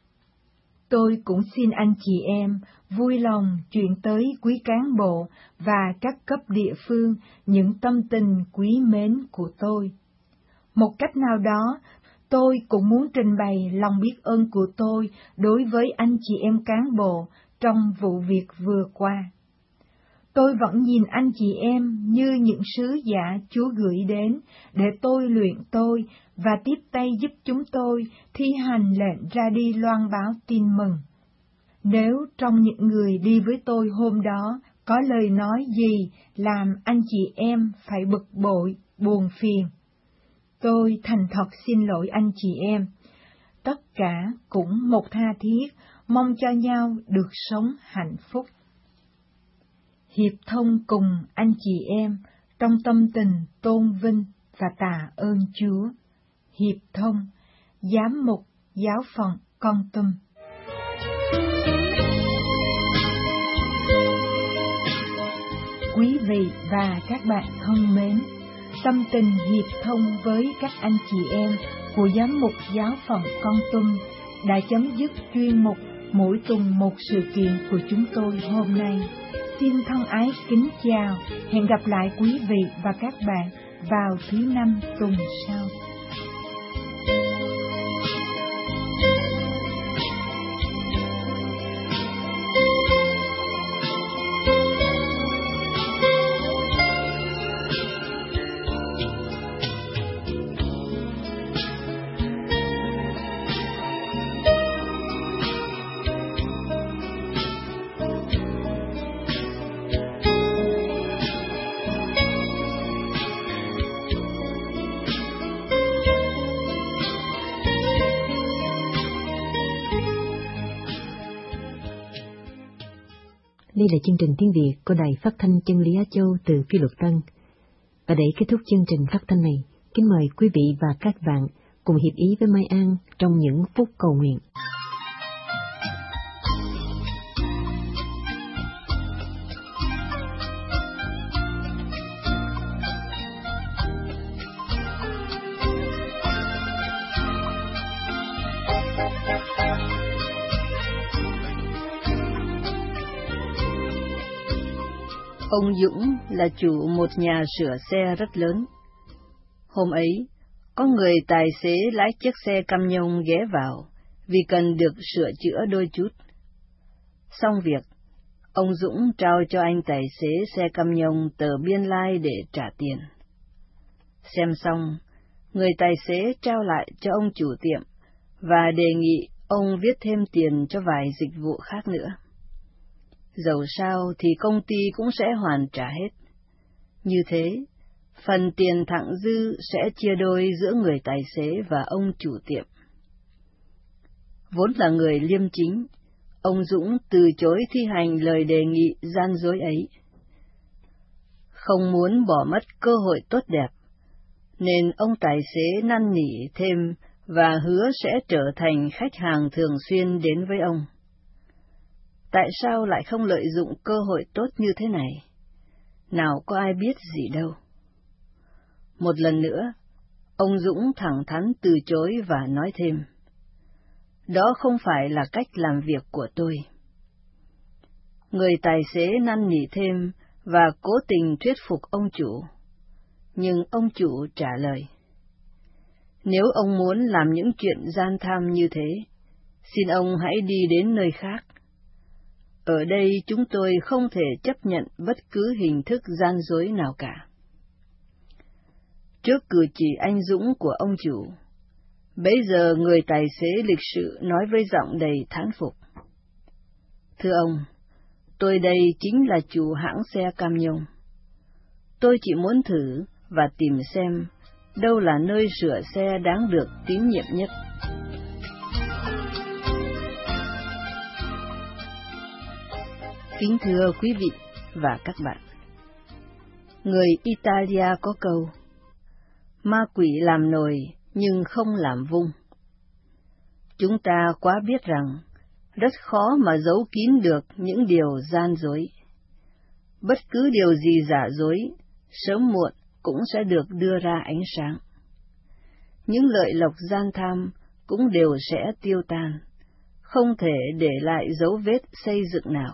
Tôi cũng xin anh chị em vui lòng chuyển tới quý cán bộ và các cấp địa phương những tâm tình quý mến của tôi. Một cách nào đó, tôi cũng muốn trình bày lòng biết ơn của tôi đối với anh chị em cán bộ trong vụ việc vừa qua. Tôi vẫn nhìn anh chị em như những sứ giả Chúa gửi đến để tôi luyện tôi và tiếp tay giúp chúng tôi thi hành lệnh ra đi loan báo tin mừng. Nếu trong những người đi với tôi hôm đó có lời nói gì làm anh chị em phải bực bội, buồn phiền, tôi thành thật xin lỗi anh chị em. Tất cả cũng một tha thiết, mong cho nhau được sống hạnh phúc. Hiệp thông cùng anh chị em trong tâm tình tôn vinh và tạ ơn Chúa. Hiệp thông, Giám mục Giáo phận Kon Tum. Quý vị và các bạn thân mến, tâm tình hiệp thông với các anh chị em của Giám mục Giáo phận Kon Tum đã chấm dứt chuyên mục Mỗi tuần một sự kiện của chúng tôi hôm nay. Xin thân ái kính chào, hẹn gặp lại quý vị và các bạn vào thứ năm tuần sau. Đây là chương trình tiếng Việt của Đài Phát thanh Chân lý Á Châu từ Phi Luật Tân. Và để kết thúc chương trình phát thanh này, kính mời quý vị và các bạn cùng hiệp ý với Mai An trong những phút cầu nguyện. Ông Dũng là chủ một nhà sửa xe rất lớn. Hôm ấy, có người tài xế lái chiếc xe cam nhông ghé vào vì cần được sửa chữa đôi chút. Xong việc, ông Dũng trao cho anh tài xế xe cam nhông tờ biên lai để trả tiền. Xem xong, người tài xế trao lại cho ông chủ tiệm và đề nghị ông viết thêm tiền cho vài dịch vụ khác nữa. Dầu sao thì công ty cũng sẽ hoàn trả hết. Như thế, phần tiền thặng dư sẽ chia đôi giữa người tài xế và ông chủ tiệm. Vốn là người liêm chính, ông Dũng từ chối thi hành lời đề nghị gian dối ấy. Không muốn bỏ mất cơ hội tốt đẹp, nên ông tài xế năn nỉ thêm và hứa sẽ trở thành khách hàng thường xuyên đến với ông. Tại sao lại không lợi dụng cơ hội tốt như thế này? Nào có ai biết gì đâu. Một lần nữa, ông Dũng thẳng thắn từ chối và nói thêm. Đó không phải là cách làm việc của tôi. Người tài xế năn nỉ thêm và cố tình thuyết phục ông chủ. Nhưng ông chủ trả lời. Nếu ông muốn làm những chuyện gian tham như thế, xin ông hãy đi đến nơi khác. Ở đây chúng tôi không thể chấp nhận bất cứ hình thức gian dối nào cả. Trước cử chỉ anh dũng của ông chủ, bấy giờ người tài xế lịch sự nói với giọng đầy thán phục. Thưa ông, tôi đây chính là chủ hãng xe cam nhông. Tôi chỉ muốn thử và tìm xem đâu là nơi sửa xe đáng được tín nhiệm nhất. Kính thưa quý vị và các bạn, người Italia có câu, ma quỷ làm nồi nhưng không làm vung. Chúng ta quá biết rằng, rất khó mà giấu kín được những điều gian dối. Bất cứ điều gì giả dối, sớm muộn cũng sẽ được đưa ra ánh sáng. Những lợi lộc gian tham cũng đều sẽ tiêu tan, không thể để lại dấu vết xây dựng nào.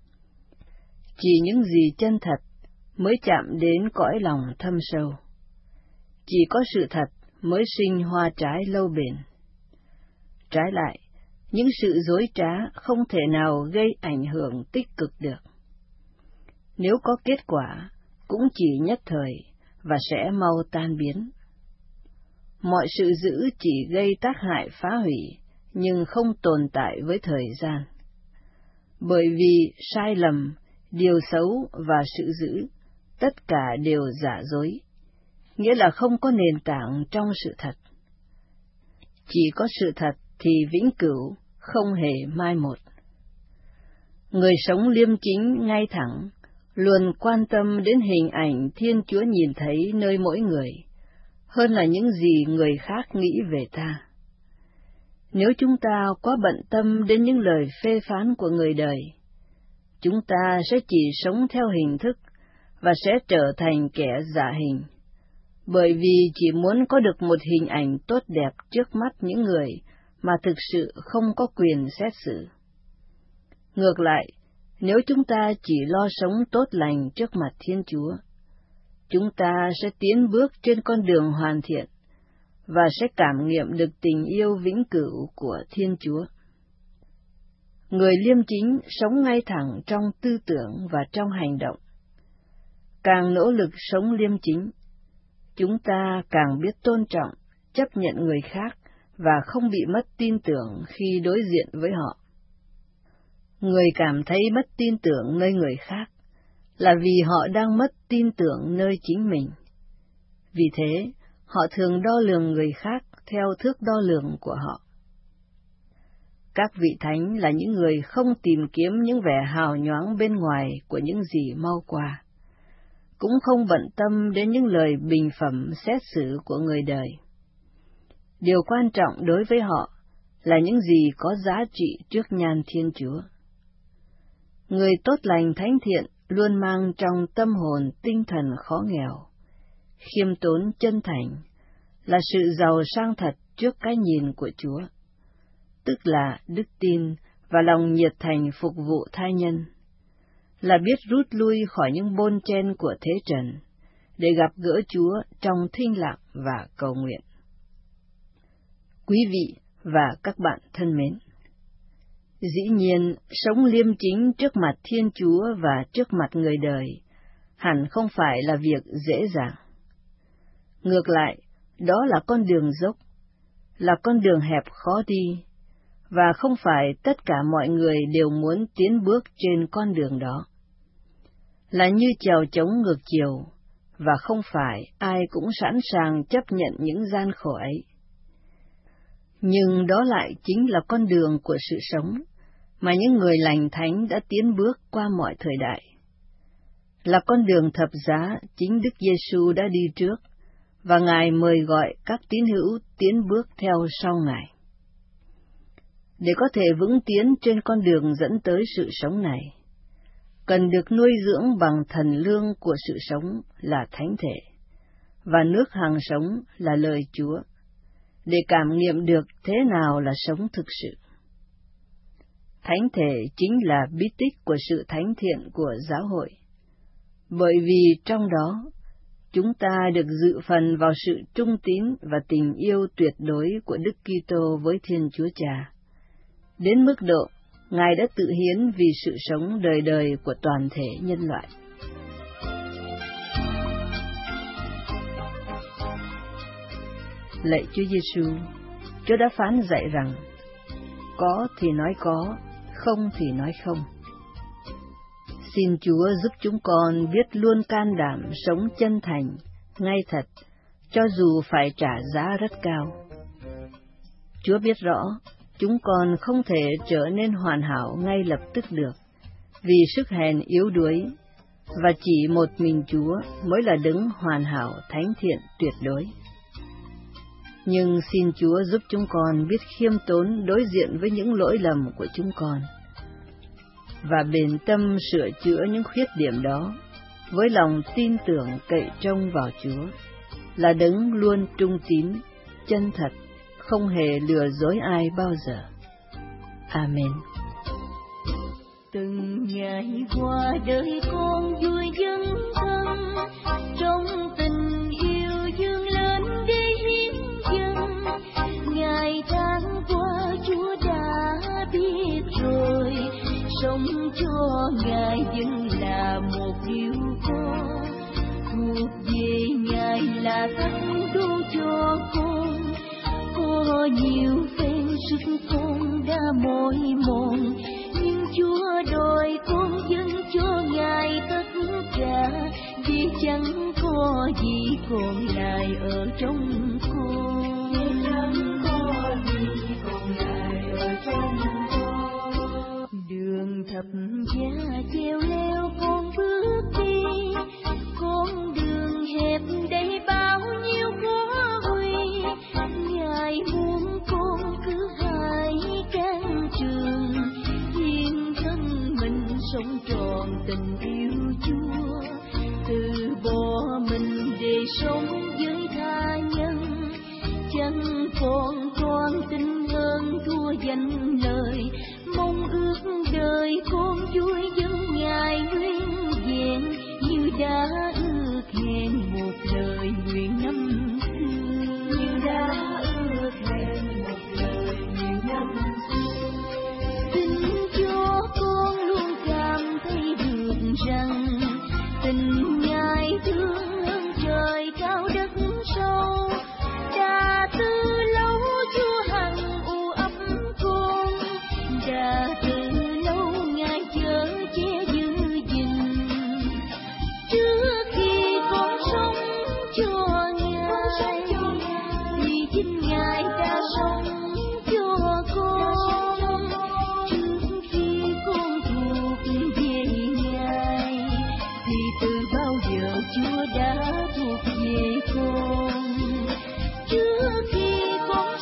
Chỉ những gì chân thật mới chạm đến cõi lòng thâm sâu. Chỉ có sự thật mới sinh hoa trái lâu bền. Trái lại, những sự dối trá không thể nào gây ảnh hưởng tích cực được. Nếu có kết quả, cũng chỉ nhất thời và sẽ mau tan biến. Mọi sự dữ chỉ gây tác hại phá hủy, nhưng không tồn tại với thời gian. Bởi vì sai lầm, điều xấu và sự dữ, tất cả đều giả dối, nghĩa là không có nền tảng trong sự thật. Chỉ có sự thật thì vĩnh cửu, không hề mai một. Người sống liêm chính ngay thẳng, luôn quan tâm đến hình ảnh Thiên Chúa nhìn thấy nơi mỗi người, hơn là những gì người khác nghĩ về ta. Nếu chúng ta quá bận tâm đến những lời phê phán của người đời, chúng ta sẽ chỉ sống theo hình thức và sẽ trở thành kẻ giả hình, bởi vì chỉ muốn có được một hình ảnh tốt đẹp trước mắt những người mà thực sự không có quyền xét xử. Ngược lại, nếu chúng ta chỉ lo sống tốt lành trước mặt Thiên Chúa, chúng ta sẽ tiến bước trên con đường hoàn thiện và sẽ cảm nghiệm được tình yêu vĩnh cửu của Thiên Chúa. Người liêm chính sống ngay thẳng trong tư tưởng và trong hành động. Càng nỗ lực sống liêm chính, chúng ta càng biết tôn trọng, chấp nhận người khác và không bị mất tin tưởng khi đối diện với họ. Người cảm thấy mất tin tưởng nơi người khác là vì họ đang mất tin tưởng nơi chính mình. Vì thế, họ thường đo lường người khác theo thước đo lường của họ. Các vị thánh là những người không tìm kiếm những vẻ hào nhoáng bên ngoài của những gì mau qua, cũng không bận tâm đến những lời bình phẩm xét xử của người đời. Điều quan trọng đối với họ là những gì có giá trị trước nhan Thiên Chúa. Người tốt lành thánh thiện luôn mang trong tâm hồn tinh thần khó nghèo, khiêm tốn chân thành, là sự giàu sang thật trước cái nhìn của Chúa, tức là đức tin và lòng nhiệt thành phục vụ tha nhân, là biết rút lui khỏi những bôn chen của thế trần, để gặp gỡ Chúa trong thinh lặng và cầu nguyện. Quý vị và các bạn thân mến, dĩ nhiên, sống liêm chính trước mặt Thiên Chúa và trước mặt người đời hẳn không phải là việc dễ dàng. Ngược lại, đó là con đường dốc, là con đường hẹp khó đi, và không phải tất cả mọi người đều muốn tiến bước trên con đường đó. Là như chèo chống ngược chiều, và không phải ai cũng sẵn sàng chấp nhận những gian khổ ấy. Nhưng đó lại chính là con đường của sự sống mà những người lành thánh đã tiến bước qua mọi thời đại. Là con đường thập giá chính Đức Giêsu đã đi trước, và Ngài mời gọi các tín hữu tiến bước theo sau Ngài. Để có thể vững tiến trên con đường dẫn tới sự sống này, cần được nuôi dưỡng bằng thần lương của sự sống là thánh thể, và nước hằng sống là lời Chúa, để cảm nghiệm được thế nào là sống thực sự. Thánh thể chính là bí tích của sự thánh thiện của giáo hội, bởi vì trong đó chúng ta được dự phần vào sự trung tín và tình yêu tuyệt đối của Đức Kitô với Thiên Chúa Cha, đến mức độ Ngài đã tự hiến vì sự sống đời đời của toàn thể nhân loại. Lạy Chúa Giêsu, Chúa đã phán dạy rằng, có thì nói có, không thì nói không. Xin Chúa giúp chúng con biết luôn can đảm sống chân thành, ngay thật, cho dù phải trả giá rất cao. Chúa biết rõ, chúng con không thể trở nên hoàn hảo ngay lập tức được, vì sức hèn yếu đuối, và chỉ một mình Chúa mới là đấng hoàn hảo thánh thiện tuyệt đối. Nhưng xin Chúa giúp chúng con biết khiêm tốn đối diện với những lỗi lầm của chúng con, và bền tâm sửa chữa những khuyết điểm đó, với lòng tin tưởng cậy trông vào Chúa, là đấng luôn trung tín, chân thật, không hề lừa dối ai bao giờ. Amen. Từng ngày qua đời con vui dấn thân, trong tình yêu dương lên để hiến dâng. Ngày tháng qua Chúa đã biết rồi, sống cho Ngài vẫn là một điều con, thuộc về Ngài là tất đủ cho con. Có nhiều phen sức con đã mỏi mòn, nhưng Chúa đòi con dâng cho Ngài tất cả, vì chẳng có gì còn lại ở trong con. Chẳng có gì còn lại ở trong con. Đường thập giá treo leo con bước đi, con đường hẹp đầy bao nhiêu khó nguy. Ngài muốn con cứ hai can trường, hiến thân mình sống trọn tình yêu Chúa, từ bỏ mình để sống với tha nhân. Chẳng còn con tin hơn thua danh lời, mong ước đời con vui dân Ngài nguyên vẹn, như đã ước hẹn một lời nguyện năm xưa. Như đã ước hẹn một lời nguyện năm xưa. Xin cho con luôn cảm thấy được rằng, tình Ngài thương hơn trời cao đất sâu. Đã từ lâu Chúa hằng u ấm con, đã từ lâu Ngài chở che giữ gìn. Trước khi con sống cho Ngài, thì chính Ngài đã sống cho con. Trước khi con thuộc về Ngài, thì từ bao giờ Chúa đã thuộc về con. Trước khi con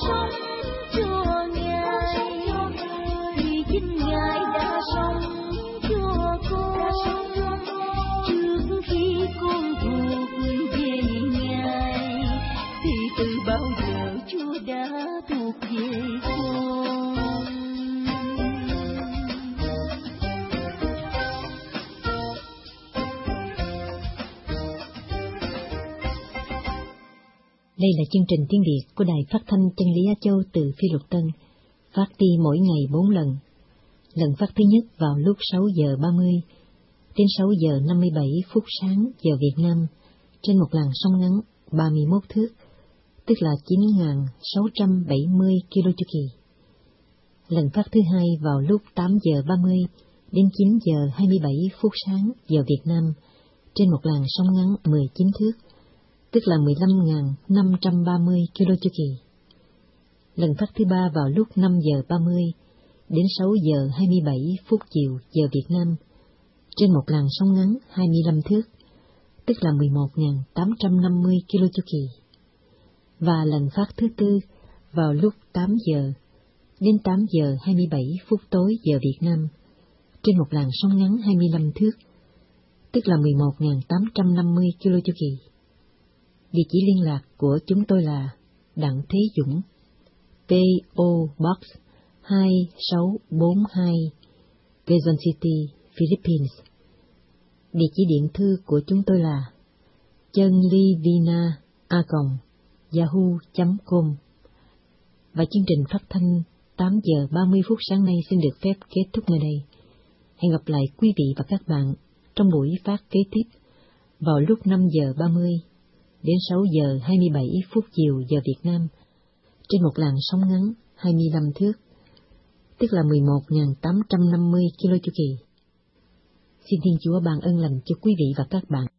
Đây là chương trình tiếng Việt của Đài Phát thanh Chân lý Á Châu từ Phi Luật Tân, phát đi mỗi ngày bốn lần. Lần phát thứ nhất vào lúc sáu giờ ba mươi đến sáu giờ năm mươi bảy phút sáng giờ Việt Nam, trên một làn sóng ngắn ba mươi mốt thước, tức là chín nghìn sáu trăm bảy mươi ki lô chu kỳ. Lần phát thứ hai vào lúc tám giờ ba mươi đến chín giờ hai mươi bảy phút sáng giờ Việt Nam, trên một làn sóng ngắn mười chín thước, tức là mười lăm nghìn năm trăm ba mươi ki lô chu kỳ. Lần phát thứ ba vào lúc năm giờ ba mươi đến sáu giờ hai mươi bảy phút chiều giờ Việt Nam, trên một làn sóng ngắn hai mươi lăm thước, tức là mười một nghìn tám trăm năm mươi ki lô chu kỳ. Và lần phát thứ tư vào lúc tám giờ đến tám giờ hai mươi bảy phút tối giờ Việt Nam, trên một làn sóng ngắn hai mươi lăm thước, tức là mười một nghìn tám trăm năm mươi ki lô chu kỳ. Địa chỉ liên lạc của chúng tôi là Đặng Thế Dũng, pê ô Box hai sáu bốn hai, Quezon City, Philippines. Địa chỉ điện thư của chúng tôi là chânlivina a còng yahoo chấm com. Và chương trình phát thanh tám giờ ba mươi phút sáng nay xin được phép kết thúc nơi đây. Hẹn gặp lại quý vị và các bạn trong buổi phát kế tiếp vào lúc năm giờ ba mươi đến sáu giờ hai mươi bảy phút chiều giờ Việt Nam, trên một làn sóng ngắn hai mươi lăm thước, tức là mười một nghìn tám trăm năm mươi ki lô chu kỳ. Xin Thiên Chúa ban ơn lành cho quý vị và các bạn.